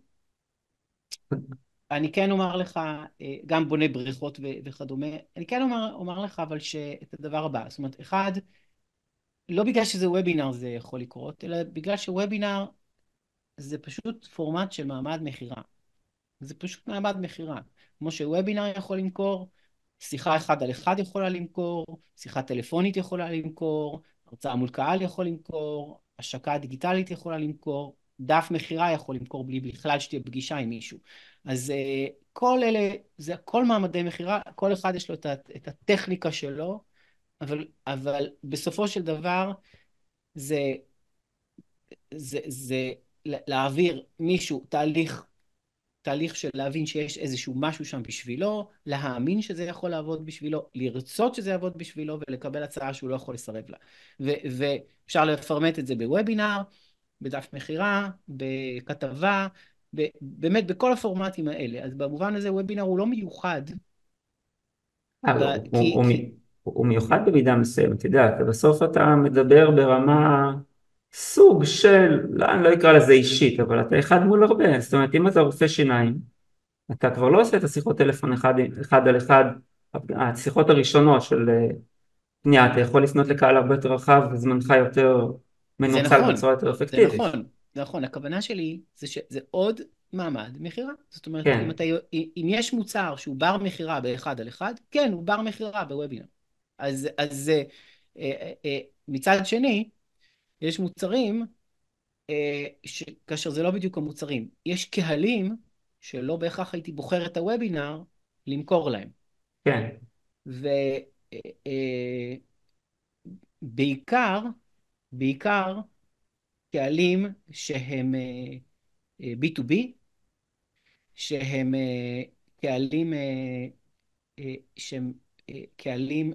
אני כן אומר לך, אה, גם בונה בריכות ו- וכדומה, אני כן אומר, אומר לך אבל שאת הדבר הבא, זאת אומרת, אחד, לא בגלל שזה וובינר זה יכול לקרות, אלא בגלל שוובינר זה פשוט פורמט של מעמד מחירה. זה פשוט מעמד מחירה. כמו שוובינר יכול למכור, שיחה אחד על אחד יכולה למכור, שיחה טלפונית יכולה למכור, הרצאה מול קהל יכול למכור, השקה דיגיטלית יכולה למכור, דף מכירה יכול למכור בלי בכלל שתהיה פגישה עם מישהו. אז uh, כל אלה, זה כל מעמדי מכירה, כל אחד יש לו את, את הטכניקה שלו, אבל, אבל בסופו של דבר זה, זה, זה להעביר מישהו תהליך, תהליך של להבין שיש איזשהו משהו שם בשבילו, להאמין שזה יכול לעבוד בשבילו, לרצות שזה יעבוד בשבילו ולקבל הצעה שהוא לא יכול לסרב לה. ו- ואפשר לפרמט את זה בוובינר, בדף מכירה, בכתבה, ב- באמת בכל הפורמטים האלה. אז במובן הזה וובינר הוא לא מיוחד, אבל ב- הוא, הוא, כי, הוא, כי מ- הוא מיוחד במידה מסוימת, אתה יודע, אתה בסוף אתה מדבר ברמה סוג של, לא, אני לא אקרא לזה אישית, אבל אתה אחד מול הרבה, זאת אומרת, אם אתה רופא שיניים, אתה כבר לא עושה את השיחות טלפון אחד, אחד על אחד, השיחות הראשונות של אה, פנייה, אתה יכול לפנות לקהל הרבה יותר רחב, וזמנך יותר זה מנוצל נכון, בצורה יותר זה אפקטיבית. נכון, זה נכון. הכוונה שלי זה שזה עוד מעמד מכירה. זאת אומרת, אם כן, אתה, אם יש מוצר שהוא בר מכירה באחד על אחד, כן, הוא בר מכירה בוובינר. אז, אז אה, אה, אה, מצד שני, יש מוצרים, אה, ש, כאשר זה לא בדיוק המוצרים, יש קהלים שלא בהכרח הייתי בוחר את הוובינר למכור להם. כן, ובעיקר, בעיקר קהלים שהם אה, אה, בי טו בי, שהם אה, קהלים, אה, אה, שהם אה, קהלים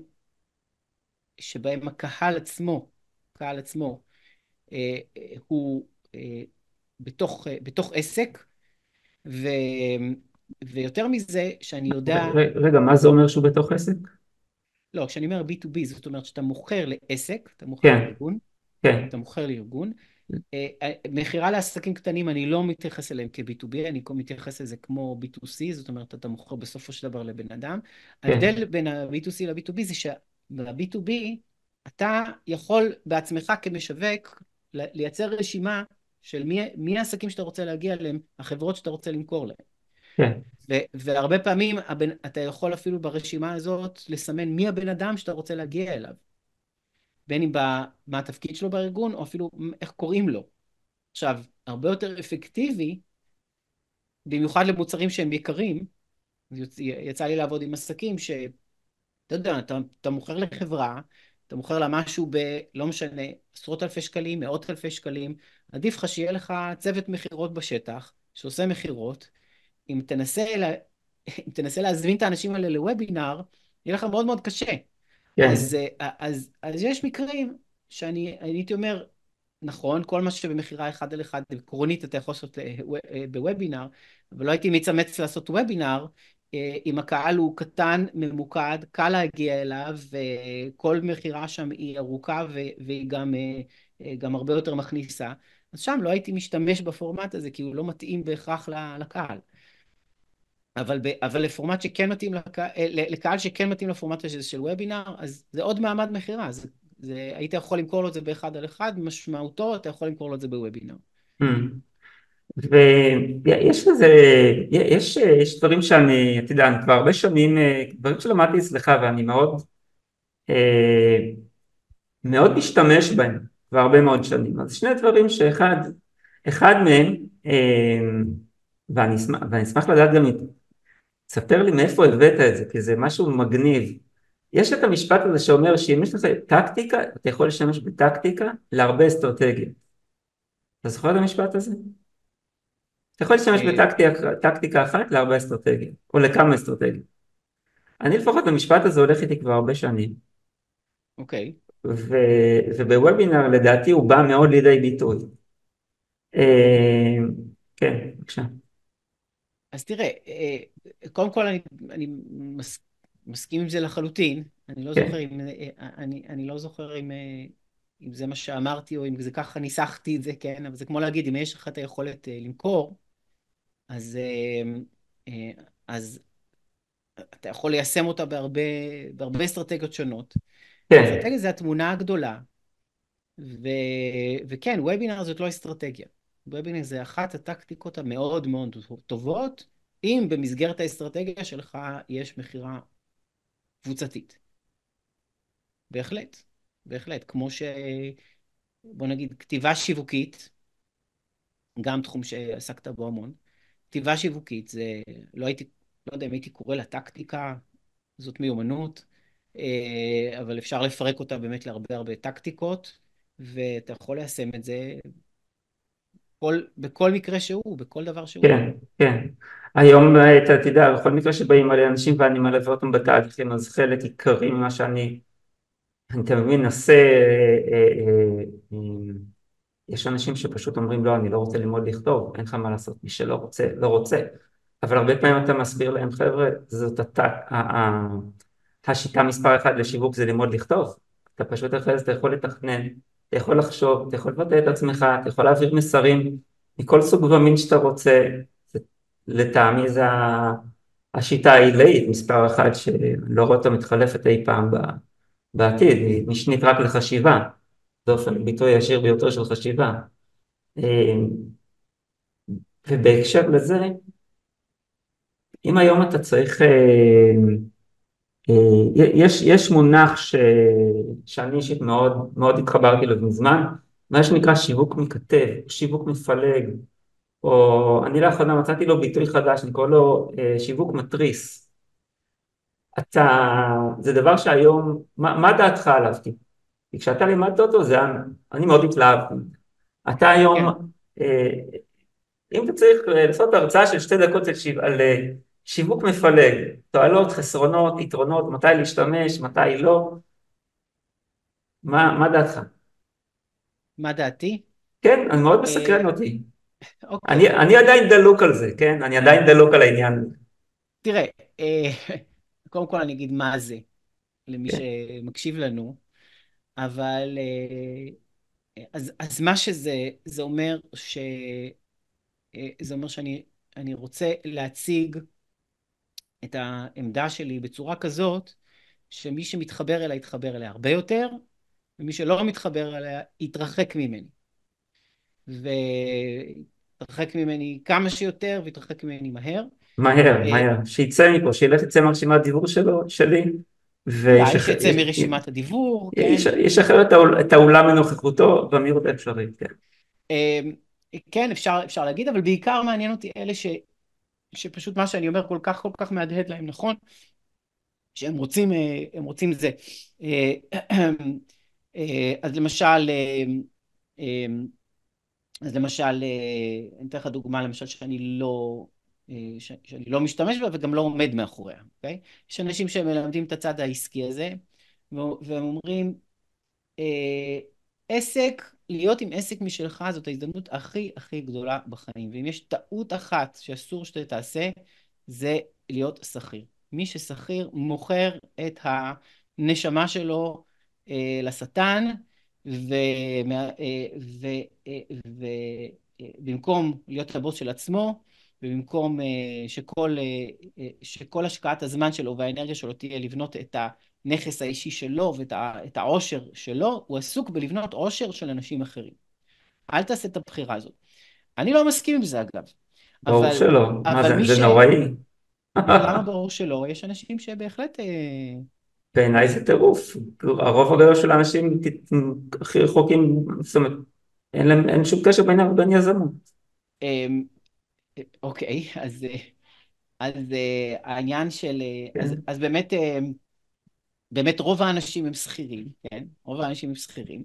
שבהם הקהל עצמו, הקהל עצמו, אה, אה, הוא אה, בתוך, אה, בתוך עסק, ו, ויותר מזה, שאני יודע, ר- ר- רגע, מה זה אומר שהוא בתוך עסק? לא, כשאני אומר בי טו בי, זאת אומרת שאתה מוכר לעסק, אתה מוכר כן, לארגון, כן, אתה מוכר לארגון, אה, אה, מכירה לעסקים קטנים, אני לא מתייחס אליהם כ-בי טו בי, אני מתייחס לזה כמו בי טו סי, זאת אומרת, אתה מוכר בסופו של דבר לבן אדם. כן, ההבדל בין ה-בי טו סי ל-בי טו בי זה שב-בי טו בי, אתה יכול בעצמך כמשווק לייצר רשימה של מי, מי העסקים שאתה רוצה להגיע אליהם, החברות שאתה רוצה למכור להם. כן, ו- והרבה פעמים הבן, אתה יכול אפילו ברשימה הזאת לסמן מי הבן אדם שאתה רוצה להגיע אליו. בין אם ב- מה התפקיד שלו בארגון, או אפילו איך קוראים לו. עכשיו, הרבה יותר אפקטיבי, במיוחד למוצרים שהם יקרים, יצ- יצא לי לעבוד עם עסקים שאתה יודע, אתה, אתה מוכר לחברה, אתה מוכר לה משהו ב, לא משנה, עשרות אלפי שקלים, מאות אלפי שקלים, עדיף לך שיהיה לך צוות מכירות בשטח, שעושה מכירות, אם תנסה, לה, אם תנסה להזמין את האנשים האלה לוובינר, יהיה לך מאוד מאוד קשה. כן, אז, אז, אז יש מקרים שאני הייתי אומר, נכון, כל מה שבמכירה אחד על אחד, עקרונית אתה יכול לעשות אה, אה, בוובינר, אבל לא הייתי מצמץ לעשות וובינר, אה, אם הקהל הוא קטן, ממוקד, קל להגיע אליו, וכל מכירה שם היא ארוכה והיא גם, אה, אה, גם הרבה יותר מכניסה, אז שם לא הייתי משתמש בפורמט הזה, כי הוא לא מתאים בהכרח לקהל. אבל, ב, אבל לפורמט שכן מתאים לקהל, לקהל שכן מתאים לפורמט הזה של וובינר, אז זה עוד מעמד מכירה. זה, זה, היית יכול למכור לו את זה באחד על אחד, משמעותו, אתה יכול למכור לו את זה בוובינר. mm. ויש לזה, יש, יש דברים שאני, אתה יודע, אני כבר הרבה שנים, אה, דברים שלמדתי אצלך ואני מאוד, אה, מאוד משתמש בהם כבר הרבה מאוד שנים. אז שני דברים שאחד, אחד מהם, אה, ואני אשמח, ואני אשמח לדעת גם, תספר לי מאיפה הבאת את זה, כי זה משהו מגניב. יש את המשפט הזה שאומר שאם יש לך טקטיקה, אתה יכול לשמש בטקטיקה להרבה אסטרטגיות. אתה זוכר את המשפט הזה? אתה יכול להשתמש אה, בטקטיקה אחת להרבה אסטרטגיות, או לכמה אסטרטגיות. אני לפחות במשפט הזה הולך איתי כבר הרבה שנים, אוקיי. ו, ובוובינר לדעתי הוא בא מאוד לידי ביטוי. אה, כן, בבקשה. אז תראה, אה, קודם כל אני, אני מס, מסכים עם זה לחלוטין. אני לא זוכר כן, אם, אה, אני, אני לא זוכר אם, אה, אם זה מה שאמרתי, או אם זה ככה ניסחתי את זה, כן? אבל זה כמו להגיד, אם יש לך את היכולת אה, למכור, אז, אה, אה, אז אתה יכול ליישם אותה בהרבה, בהרבה אסטרטגיות שונות. כן, אסטרטגיה זה התמונה הגדולה, ו... וכן, וובינר זאת לא אסטרטגיה. וובינר זה אחת הטקטיקות המאוד מאוד טובות אם במסגרת האסטרטגיה שלך יש מחירה קבוצתית. בהחלט, בהחלט. כמו ש... בוא נגיד, כתיבה שיווקית, גם תחום שעסקת בו המון, כתיבה שיווקית זה, לא הייתי, לא יודע אם הייתי קורא לה טקטיקה, זאת מיומנות, אה, אבל אפשר לפרק אותה באמת להרבה הרבה טקטיקות, ואתה יכול ליישם את זה כל, בכל מקרה שהוא, בכל דבר שהוא. כן, כן. היום אתה תדע, בכל מקרה שבאים עלי אנשים ואני מלווה אותם בתהליכים, אז חלק עיקרי ממה שאני, אני תמיד מנסה, אה, אה, אה, יש אנשים שפשוט אומרים לא, אני לא רוצה ללמוד לכתוב, אין לך מה לעשות, מי שלא רוצה, לא רוצה. אבל הרבה פעמים אתה מסביר להם, חבר'ה, זאת הת... ה- ה- השיטה מספר אחד לשיווק זה ללמוד לכתוב. אתה פשוט אחרי זה, אתה יכול לתכנן, אתה יכול לחשוב, אתה יכול לבטא את עצמך, אתה יכול להעביר מסרים מכל סוג ומין שאתה רוצה. זה, לטעמי זה ה- השיטה העילאית מספר אחת, שאני לא רואה אותה מתחלפת אי פעם ב- בעתיד, היא משנית רק לחשיבה, באופן ביטוי ישיר ביותר של חשיבה. אה, ובהקשר לזה, אם היום אתה צריך, אה, אה, יש, יש מונח ש, שאני אישית מאוד, מאוד התחברתי לו מזמן, מה שנקרא שיווק מכתב, שיווק מפלג, או אני לאחרונה מצאתי לו ביטוי חדש, אני קורא לו אה, שיווק מתריס. אתה, זה דבר שהיום, מה, מה דעתך עליו? כי כשאתה לימדת אותו, זה, היה- אני מאוד התלהבתי. אתה היום, כן. אה, אם אתה צריך אה, לעשות הרצאה של שתי דקות על שיו- על, אה, שיווק מפלג, תועלות, חסרונות, יתרונות, מתי להשתמש, מתי לא, מה, מה דעתך? מה דעתי? כן, אני מאוד אה, מסקרן אותי. אני, אוקיי. אני עדיין דלוק על זה, כן? אני עדיין דלוק על העניין הזה. תראה, אה, קודם כל אני אגיד מה זה, למי כן. שמקשיב לנו, אבל אה, אז, אז מה שזה, זה אומר ש... אה, זה אומר שאני אני רוצה להציג את העמדה שלי בצורה כזאת, שמי שמתחבר אליה יתחבר אליה הרבה יותר, ומי שלא מתחבר אליה יתרחק ממני. ויתרחק ממני כמה שיותר, ויתרחק ממני מהר. מהר, אה, מהר, שיצא מפה, שילך יצא מרשימת דיבור שלו, שלי, אולי וישחרר שיצא מרשימת הדיבור, כן? את האול- את האולם מנוכחותו במהירות האפשרית, כן. אה, כן, אפשר, אפשר להגיד, אבל בעיקר מעניין אותי אלה ש, שפשוט מה שאני אומר כל כך כל כך מהדהד להם, נכון? שהם רוצים, אה, הם רוצים זה. אה, אה, אז למשל, אה, אה, אז למשל, אה, אני אתן לך דוגמה, למשל, שאני לא, אה, ש- שאני לא משתמש בה וגם לא עומד מאחוריה, אוקיי? יש אנשים שמלמדים את הצד העסקי הזה, והם אומרים, אה, עסק, להיות עם עסק משלך זאת ההזדמנות הכי הכי גדולה בחיים, ואם יש טעות אחת שאסור שאתה תעשה, זה להיות שכיר. מי ששכיר מוכר את הנשמה שלו אה, לשטן, ובמקום להיות הבוס של עצמו, ובמקום אה, שכל, אה, אה, שכל השקעת הזמן שלו והאנרגיה שלו תהיה לבנות את ה... נכס האישי שלו ואת ה- את העושר שלו, הוא עסוק בלבנות עושר של אנשים אחרים. אל תעשה את הבחירה הזאת. אני לא מסכים עם זה אגב, ברור אבל, שלא, מה אבל זה, מי זה ש... נוראי. למה ברור שלא? יש אנשים שבהחלט... אה, בעיניי זה טירוף, הרוב הגדול של האנשים ת- הכי רחוקים, זאת אומרת, אין להם, אין שום קשר בינם ובין יזמות. אה, אוקיי, אז, אה, אז אה, העניין של... אה, אז, כן. אז באמת, אה, באמת רוב האנשים הם שכירים, כן? רוב האנשים הם שכירים,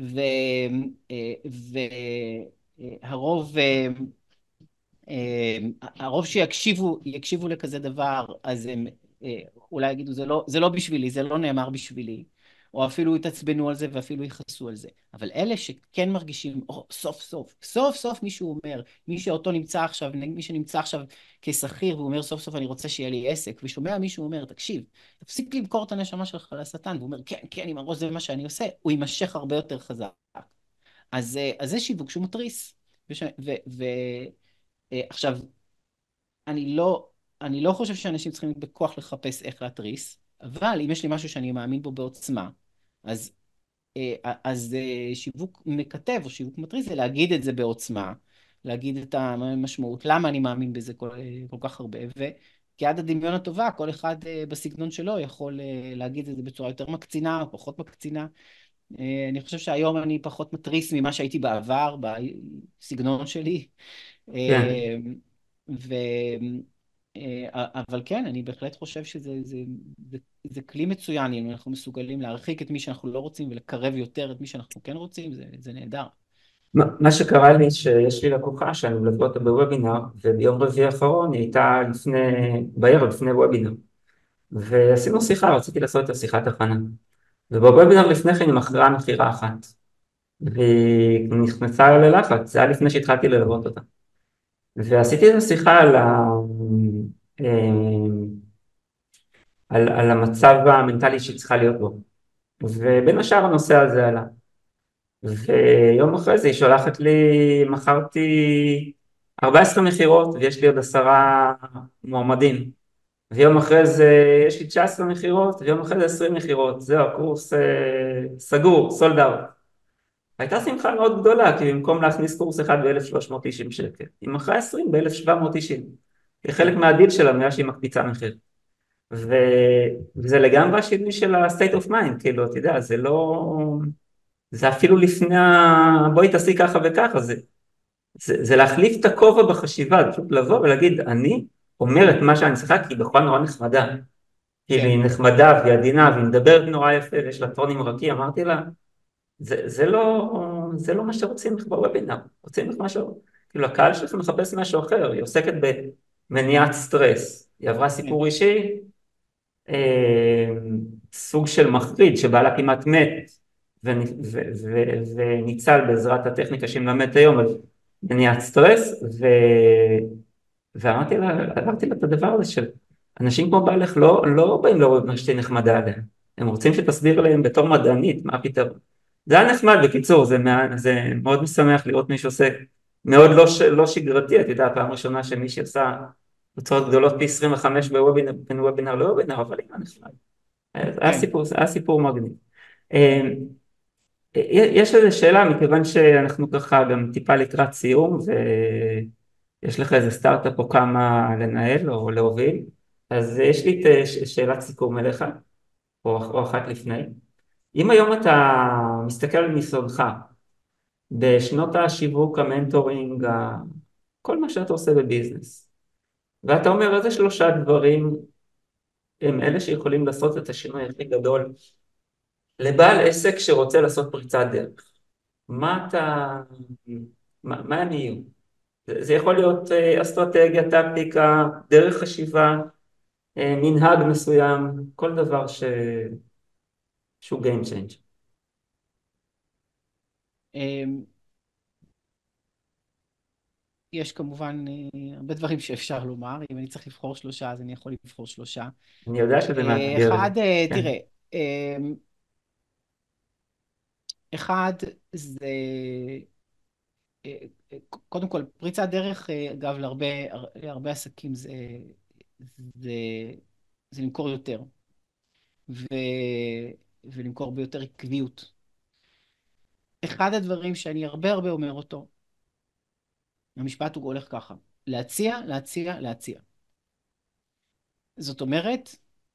והרוב... אה, הרוב שיקשיבו, יקשיבו לכזה דבר, אז הם אה, אולי יגידו, זה לא, זה לא בשבילי, זה לא נאמר בשבילי, או אפילו יתעצבנו על זה ואפילו יכעסו על זה. אבל אלה שכן מרגישים, או, סוף סוף, סוף סוף מישהו אומר, מי שאותו נמצא עכשיו, מי שנמצא עכשיו כשכיר, והוא אומר, סוף סוף אני רוצה שיהיה לי עסק, ושומע מישהו אומר, תקשיב, תפסיק למכור את הנשמה שלך לשטן, והוא אומר, כן, כן, עם הראש זה מה שאני עושה, הוא יימשך הרבה יותר חזק. אז, אה, אז זה שיווק שהוא מתריס. וש, ו, ו, אה, עכשיו, אני לא, אני לא חושב שאנשים צריכים בכוח לחפש איך להתריס, אבל אם יש לי משהו שאני מאמין בו בעוצמה, אז, אה, אז אה, שיווק מקטב או שיווק מתריס זה להגיד את זה בעוצמה, להגיד את המשמעות, למה אני מאמין בזה כל, כל כך הרבה, וכיד הדמיון הטובה, כל אחד בסגנון שלו יכול להגיד את זה בצורה יותר מקצינה או פחות מקצינה. אני חושב שהיום אני פחות מטריס ממה שהייתי בעבר, בסגנון שלי. כן. ו... אבל כן, אני בהחלט חושב שזה זה, זה, זה כלי מצוין, אם אנחנו מסוגלים להרחיק את מי שאנחנו לא רוצים ולקרב יותר את מי שאנחנו כן רוצים, זה, זה נהדר. מה מה שקרה לי, שיש לי לקוחה שאני מלווה אותה בוובינר, וביום רביעי האחרון היא הייתה לפני, בערב לפני וובינר, ועשינו שיחה, רציתי לעשות את השיחת הכנה, ובוובינר לפני כן היא מכרה מכירה אחת, והיא נכנסה ללחץ, זה היה לפני שהתחלתי ללוות אותה, ועשיתי את השיחה על, ה... על, על המצב המנטלי שהיא צריכה להיות בו, ובין השאר הנושא הזה עלה. ויום אחרי זה היא שולחת לי, מכרתי ארבע עשרה מכירות ויש לי עוד עשרה מועמדים, ויום אחרי זה יש לי תשע עשרה מכירות ויום אחרי זה עשרים מכירות, זהו, הקורס אה, סגור, סולד אאוט. הייתה שמחה מאוד גדולה, כי במקום להכניס קורס אחד ב-אלף שלוש מאות תשעים שקל, היא מכרה עשרים ב-אלף שבע מאות תשעים, היא חלק מהדיל שלה מאז שהיא מקפיצה מחיר. ו... וזה לגמרי השינוי של ה-state of mind, כאילו, אתה יודע, זה לא... זה אפילו לפני ה... בואי תעשי ככה וככה, זה, זה, זה להחליף את הכובע בחשיבה, זה פשוט לבוא ולהגיד, אני אומר את מה שאני צריכה, כי היא בכל נורא נחמדה, כאילו כן, היא נחמדה והיא עדינה והיא מדברת נורא יפה ויש לה טונים רכים, אמרתי לה, זה, זה, לא, זה לא מה שרוצים לך בוובינר, רוצים לך משהו, כאילו הקהל שלך מחפש משהו אחר, היא עוסקת במניעת סטרס, היא עברה כן, סיפור אישי, אה, סוג של מחריד שבעלה כמעט מת וניצל בעזרת הטכניקה שהיא מלמדת היום על מניעת סטרס, ו... ואמרתי לה, אמרתי לה את הדבר הזה של אנשים כמו בעלך לא, לא באים לראות שתהיה נחמדה עליהם, הם רוצים שתסביר להם בתור מדענית מה הפתרון. זה היה נחמד, בקיצור, זה, זה מאוד משמח לראות מישהו עושה מאוד לא, לא שגרתי, אתה יודע, פעם ראשונה שמישהו עושה הוצאות גדולות פי עשרים וחמש בוובינר, בין וובינר לוובינר, אבל אימא נחמד. היה כן. סיפור, היה סיפור מגניב. יש איזו שאלה, מכיוון שאנחנו ככה גם טיפה לקראת סיום, ויש לך איזה סטארט-אפ או כמה לנהל או להוביל, אז יש לי את שאלת סיכום אליך, או, או אחת לפני. אם היום אתה מסתכל על ניסיונך, בשנות השיווק, המנטורינג, כל מה שאתה עושה בביזנס, ואתה אומר איזה שלושה דברים הם אלה שיכולים לעשות את השינוי הכי גדול לבעל עסק שרוצה לעשות פריצת דרך, מה אתה, מה, מה הם יהיו? זה, זה יכול להיות אה, אסטרטגיה, טקטיקה, דרך חשיבה, אה, מנהג מסוים, כל דבר ש... שהוא game changer. אמ, יש כמובן אה, הרבה דברים שאפשר לומר, אם אני צריך לבחור שלושה, אז אני יכול לבחור שלושה. אני יודע שזה אה, מאתגר. אחד, אה, כן. תראה, אמ, אחד זה, אה, אה, קודם כל, פריצת דרך, אה, אגב, להרבה, להרבה עסקים זה, זה, זה למכור יותר, ו, ולמכור ביותר עקביות. אחד הדברים שאני הרבה הרבה אומר אותו, המשפט הוא הולך ככה, להציע, להציע, להציע. זאת אומרת,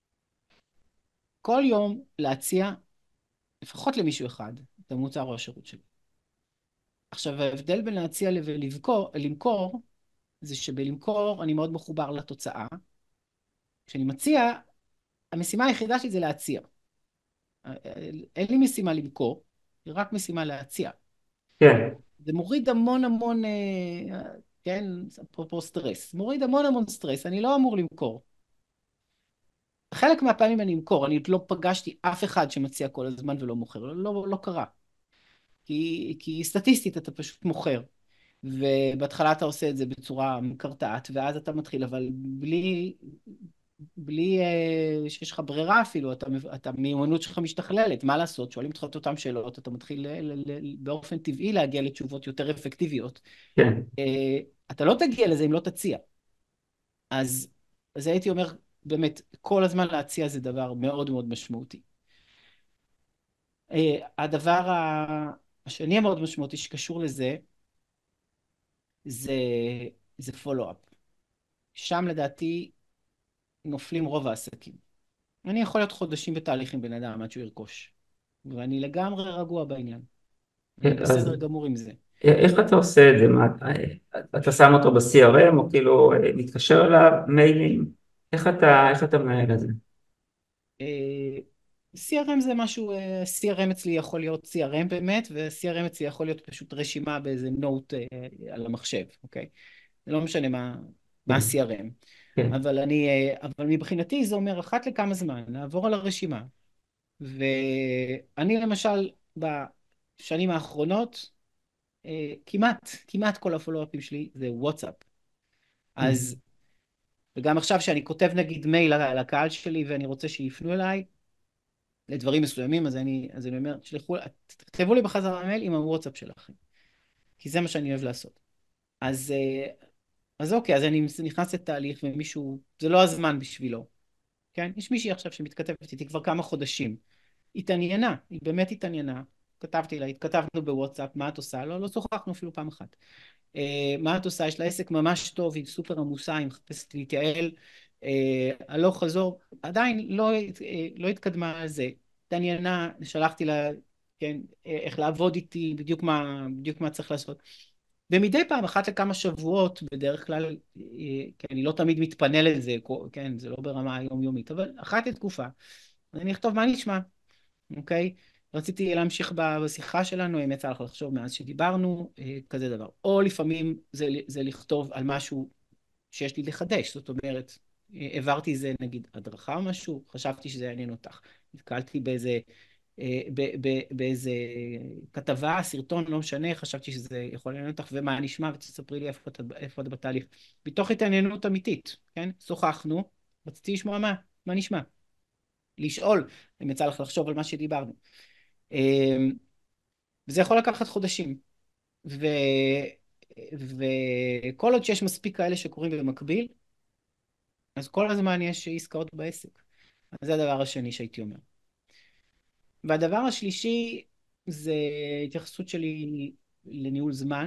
כל יום להציע לפחות למישהו אחד את המוצר או השירות שלי. עכשיו, ההבדל בין להציע ולמכור, למכור, זה שבלמכור אני מאוד מחובר לתוצאה. כשאני מציע, המשימה היחידה שלי זה להציע. אין לי משימה למכור, היא רק משימה להציע. כן. זה מוריד המון המון, כן, אפרופו סטרס, מוריד המון המון סטרס, אני לא אמור למכור. חלק מהפעמים אני אמכור, אני לא פגשתי אף אחד שמציע כל הזמן ולא מוכר, לא, לא, לא קרה. כי, כי סטטיסטית אתה פשוט מוכר, ובהתחלה אתה עושה את זה בצורה מקרטעת, ואז אתה מתחיל, אבל בלי, בלי uh, שיש לך ברירה אפילו, אתה, אתה מיומנות שלך משתכללת, מה לעשות? שואלים אותך את אותם שאלות, אתה מתחיל ל, ל, ל, באופן טבעי להגיע לתשובות יותר אפקטיביות. כן. Uh, אתה לא תגיע לזה אם לא תציע. אז, אז הייתי אומר, באמת, כל הזמן להציע זה דבר מאוד מאוד משמעותי. הדבר השני המאוד משמעותי שקשור לזה, זה, זה פולו-אפ. שם לדעתי נופלים רוב העסקים. אני יכול להיות חודשים בתהליך עם בן אדם עד שהוא ירכוש. ואני לגמרי רגוע בעניין. אני אז בסדר גמור עם זה. איך אתה עושה את זה? מה, אתה שם אותו ב-סי אר אם או כאילו להתקשר אליו, מיילים? איך אתה, איך אתה מנהל את זה? אה, סי אר אם זה משהו, אה, סי אר אם אצלי יכול להיות סי אר אם באמת, ו-סי אר אם אצלי יכול להיות פשוט רשימה באיזה נוט אה, על המחשב, אוקיי? זה לא משנה מה, מה כן, ה-סי אר אם. כן. אבל אני, אה, אבל מבחינתי זה אומר אחת לכמה זמן, לעבור על הרשימה. ואני למשל, בשנים האחרונות, אה, כמעט, כמעט כל הפולו-אפים שלי זה וואטסאפ. אז, וגם עכשיו שאני כותב נגיד מייל לקהל שלי ואני רוצה שיפנו אליי, לדברים מסוימים, אז אני, אז אני אומר, תשלחו, תכתבו לי בחזרה מייל עם הוואטסאפ שלכם, כי זה מה שאני אוהב לעשות. אז, אה, אז אוקיי, אז אני נכנס לתהליך ומישהו, זה לא הזמן בשבילו, כן? יש מישהי עכשיו שמתכתבת איתי כבר כמה חודשים. התעניינה, היא באמת התעניינה. כתבתי לה, התכתבנו בוואטסאפ, מה את עושה? לא, לא שוחחנו אפילו פעם אחת. אה, מה את עושה? יש לה עסק ממש טוב, היא סופר עמוסה, היא מחפשת להתייעל. אה, הלוך חזור, עדיין לא, אה, לא התקדמה על זה. התעניינה, שלחתי לה, כן, אה, איך לעבוד איתי, בדיוק מה, בדיוק מה צריך לעשות. ומדי פעם, אחת לכמה שבועות, בדרך כלל, אה, כן, אני לא תמיד מתפנה לזה, כן, זה לא ברמה היומיומית, אבל אחת לתקופה, אני אכתוב מה נשמע, אוקיי? רציתי להמשיך בשיחה שלנו, אם יצא לך לחשוב מאז שדיברנו, אה, כזה דבר. או לפעמים זה, זה לכתוב על משהו שיש לי לחדש, זאת אומרת, אה, העברתי איזה נגיד הדרכה או משהו, חשבתי שזה יעניין אותך. נתקלתי באיזה, אה, ב- ב- באיזה כתבה, סרטון, לא משנה, חשבתי שזה יכול לעניין אותך, ומה נשמע, ותספרי לי איפה את, איפה את בתהליך. מתוך התעניינות אמיתית, כן? שוחחנו, רציתי לשמוע מה, מה נשמע. לשאול, אם יצא לך לחשוב על מה שדיברנו. אמ, וזה יכול לקחת חודשים. ו... וכל עוד שיש מספיק כאלה שקורים במקביל, אז כל הזמן יש עסקאות בעסק. אז זה הדבר השני שהייתי אומר. והדבר השלישי זה התייחסות שלי לניהול זמן,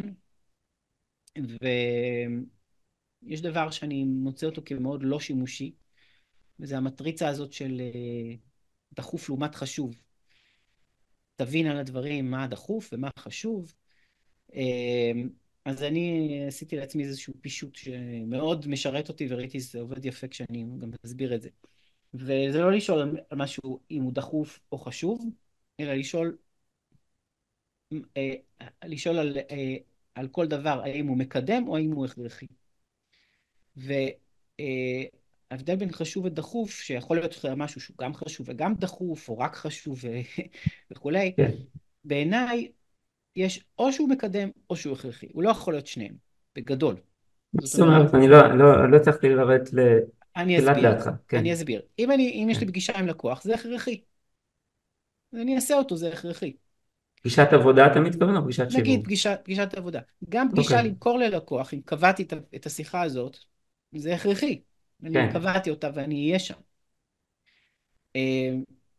ויש דבר שאני מוצא אותו כמאוד לא שימושי, וזה המטריצה הזאת של אה, דחוף לעומת חשוב. תבין על הדברים מה דחוף ומה חשוב. אמ, אז אני עשיתי לעצמי איזשהו פישוט שמאוד משרת אותי, וראיתי שזה עובד יפה כשאני גם מסביר את זה. וזה לא לשאול על משהו אם הוא דחוף או חשוב, אלא לשאול, אה, לשאול על, אה, על כל דבר, האם הוא מקדם או האם הוא הכרחי. וההבדל בין חשוב ודחוף, שיכול להיות משהו שהוא גם חשוב וגם דחוף, או רק חשוב וכולי, כן. בעיניי יש או שהוא מקדם או שהוא הכרחי. הוא לא יכול להיות שניהם, בגדול. זאת זאת אומרת, אומרת, אני לא, לא, לא הצלחתי לרדת אני לתחילת אסביר, דעתך, כן, אני אסביר. אם אני, אם יש כן. לי פגישה עם לקוח, זה הכרחי. אני אעשה אותו, זה הכרחי. פגישת עבודה אתה מתכוון או פגישת נגיד שיווק? פגישה, פגישת עבודה. גם פגישה אוקיי, למכור ללקוח, אם קבעתי את, את השיחה הזאת, זה הכרחי. אני כן. קבעתי אותה ואני אהיה שם. אה,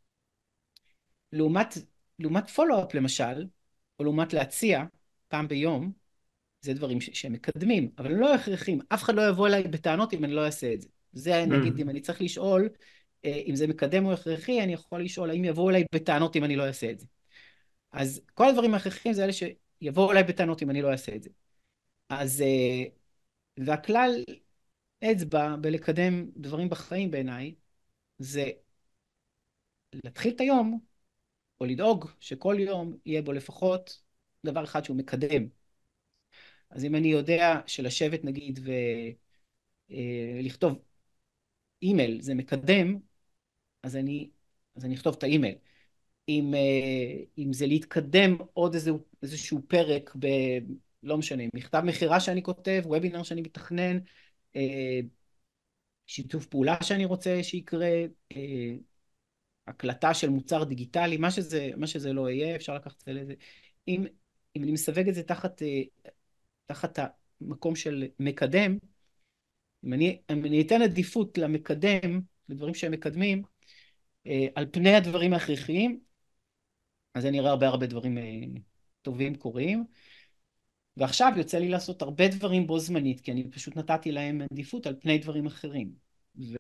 לעומת, לעומת פולו-אפ למשל, או לעומת להציע פעם ביום, זה דברים ש- שהם מקדמים, אבל הם לא הכרחים. אף אחד לא יבוא אליי בטענות אם אני לא אעשה את זה. זה נגיד, אם Mm. אני צריך לשאול אה, אם זה מקדם או הכרחי, אני יכול לשאול האם יבואו אליי בטענות אם אני לא אעשה את זה. אז כל הדברים ההכרחיים זה אלה שיבואו אליי בטענות אם אני לא אעשה את זה. אז, אה, והכלל אצבע בלקדם דברים בחיים בעיניי, זה להתחיל את היום, או לדאוג שכל יום יהיה בו לפחות דבר אחד שהוא מקדם. אז אם אני יודע שלשבת נגיד ולכתוב אימייל זה מקדם, אז אני, אז אני אכתוב את האימייל. אם, אה, אם זה להתקדם עוד איזשהו, איזשהו פרק ב... לא משנה, מכתב מכירה שאני כותב, וובינר שאני מתכנן, אה, שיתוף פעולה שאני רוצה שיקרה, אה, הקלטה של מוצר דיגיטלי, מה שזה, מה שזה לא יהיה, אפשר לקחת את זה לזה. אם, אם אני מסווג את זה תחת, אה, תחת המקום של מקדם, אם אני, אם אני אתן עדיפות למקדם, לדברים שהם מקדמים, אה, על פני הדברים ההכרחיים, אז אני אראה הרבה הרבה דברים אה, טובים קורים. ועכשיו יוצא לי לעשות הרבה דברים בו זמנית, כי אני פשוט נתתי להם עדיפות על פני דברים אחרים. ו...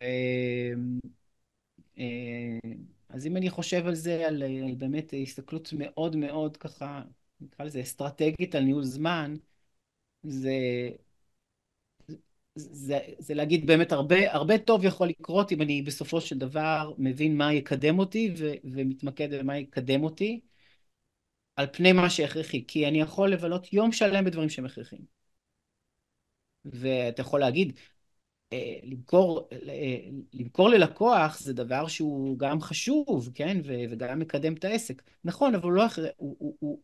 אז אם אני חושב על זה, על, על באמת הסתכלות מאוד מאוד ככה, נקרא לזה אסטרטגית על ניהול זמן, זה, זה, זה להגיד באמת הרבה, הרבה טוב יכול לקרות אם אני בסופו של דבר מבין מה יקדם אותי ו, ומתמקד במה יקדם אותי, על פני מה שהכרחי, כי אני יכול לבלות יום שלם בדברים שהם הכרחיים. ואתה יכול להגיד, למכור, למכור ללקוח זה דבר שהוא גם חשוב, כן? וגם מקדם את העסק. נכון, אבל הוא לא אחרי, הוא, הוא, הוא,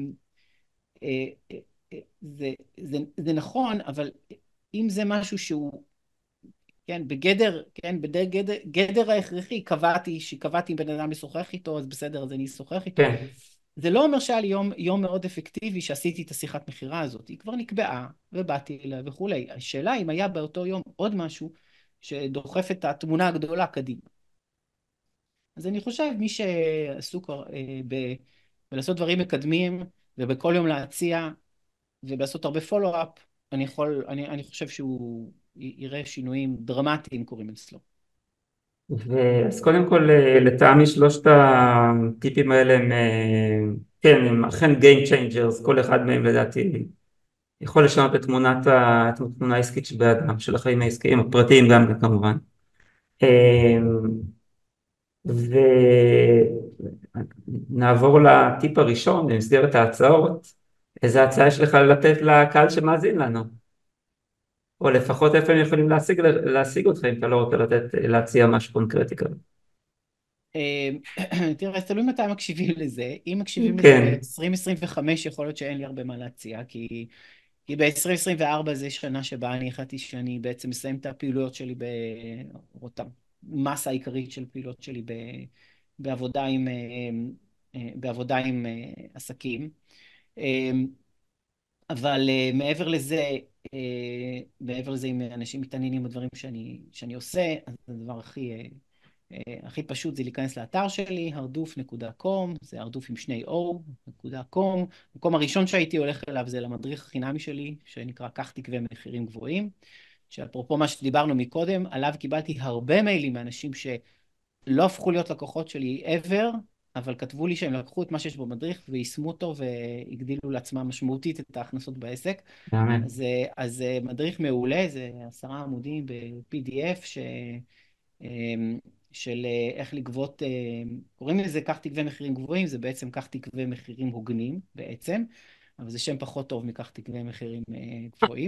זה, זה, זה נכון, אבל אם זה משהו שהוא, כן, בגדר, כן, בגדר, גדר ההכרחי, קבעתי, שקבעתי עם בן אדם לשוחח איתו, אז בסדר, אז אני אשוחח איתו. כן. זה לא אומר שהיה לי יום, יום מאוד אפקטיבי שעשיתי את השיחת מחירה הזאת. היא כבר נקבעה ובאתי אליה וכולי. השאלה אם היה באותו יום עוד משהו שדוחף את התמונה הגדולה קדימה. אז אני חושב, מי שעסוק ב... בלעשות דברים מקדמים ובכל יום להציע ולעשות הרבה פולו-אפ, אני, יכול, אני, אני חושב שהוא יראה שינויים דרמטיים קורים אצלו. אז קודם כל, לטעמי שלושת הטיפים האלה הם, כן, הם אכן game changers, כל אחד מהם לדעתי יכול לשנות את תמונת התמונה העסקית של האדם, של החיים העסקיים, הפרטיים גם כמובן. ונעבור לטיפ הראשון במסגרת ההצעות. איזה הצעה יש לך לתת לקהל שמאזין לנו? או לפחות איפה הם יכולים להשיג, להשיג אותך אם אתה לא רוצה לתת, להציע משהו קונקרטי כזה. תראה, אז תלוי מתי מקשיבים לזה. אם מקשיבים לזה ב-עשרים עשרים וחמש יכול להיות שאין לי הרבה מה להציע, כי כי ב-עשרים עשרים וארבע זה שנה שבה אני החלטתי שאני בעצם מסיים את הפעילויות שלי, אותה מסה העיקרית של פעילויות שלי בעבודה עם, בעבודה עם עסקים. אבל מעבר לזה, מעבר לזה, אם אנשים מתעניינים בדברים שאני, שאני עושה, אז הדבר הכי, הכי פשוט זה להיכנס לאתר שלי, הרדוף נקודה קום, זה הרדוף עם שני או, נקודה קום. המקום הראשון שהייתי הולך אליו זה למדריך החינמי שלי, שנקרא כך תקווה מחירים גבוהים, שאפרופו מה שדיברנו מקודם, עליו קיבלתי הרבה מיילים מאנשים שלא הפכו להיות לקוחות שלי ever, אבל כתבו לי שהם לקחו את מה שיש במדריך ויישמו אותו והגדילו לעצמם משמעותית את ההכנסות בעסק. אז, אז מדריך מעולה, זה עשרה עמודים ב-פי די אף ש... של איך לגבות, קוראים לזה כך תקווה מחירים גבוהים, זה בעצם כך תקווה מחירים הוגנים בעצם, אבל זה שם פחות טוב מכך תקווה מחירים גבוהים.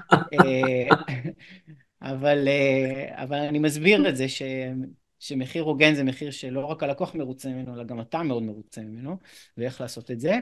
אבל, אבל אני מסביר את זה ש... שמחיר הוגן זה מחיר שלא רק הלקוח מרוצה ממנו, אלא גם אתה מאוד מרוצה ממנו, ואיך לעשות את זה.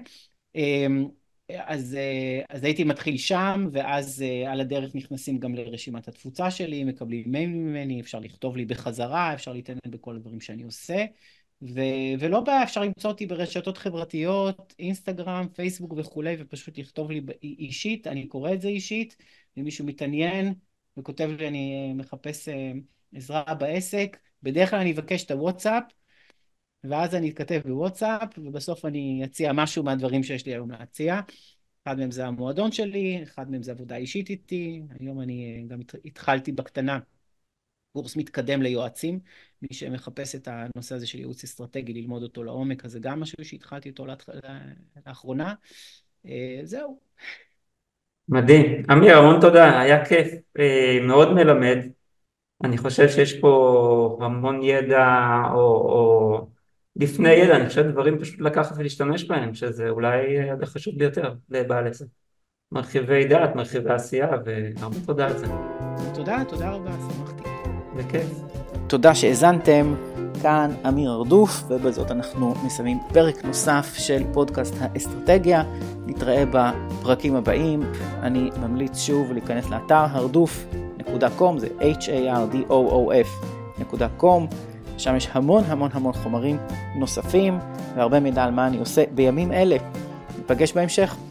אז, אז הייתי מתחיל שם, ואז על הדרך נכנסים גם לרשימת התפוצה שלי, מקבלים מיילים ממני, אפשר לכתוב לי בחזרה, אפשר להתעניין בכל הדברים שאני עושה, ו, ולא בעיה, אפשר למצוא אותי ברשתות חברתיות, אינסטגרם, פייסבוק וכולי, ופשוט לכתוב לי אישית, אני קורא את זה אישית, ומישהו מתעניין, וכותב לי, אני מחפש עזרה בעסק, בדרך כלל אני אבקש את הוואטסאפ, ואז אני אתכתב בוואטסאפ, ובסוף אני אציע משהו מהדברים שיש לי היום להציע. אחד מהם זה המועדון שלי, אחד מהם זה עבודה אישית איתי. היום אני גם התחלתי בקטנה קורס מתקדם ליועצים, מי שמחפש את הנושא הזה של ייעוץ אסטרטגי, ללמוד אותו לעומק, אז זה גם משהו שהתחלתי אותו לאחרונה. זהו. מדהים. אמיר, המון תודה, היה כיף, מאוד מלמד. אני חושב שיש פה המון ידע, או, או לפני ידע, אני חושב דברים פשוט לקחת ולהשתמש בהם, שזה אולי הדבר חשוב ביותר לבעל עסק. מרחיבי דעת, מרחיבי עשייה, והרבה תודה על זה. תודה, תודה רבה, שמחתי. בכיף. תודה שהאזנתם, כאן אמיר ארדוף, ובזאת אנחנו מסיימים פרק נוסף של פודקאסט האסטרטגיה. נתראה בפרקים הבאים. אני ממליץ שוב להיכנס לאתר הרדוף נקודה קום, זה אייץ' איי אר די או או אף נקודה קום, שם יש המון המון המון חומרים נוספים והרבה מידע על מה אני עושה בימים אלה. ניפגש בהמשך.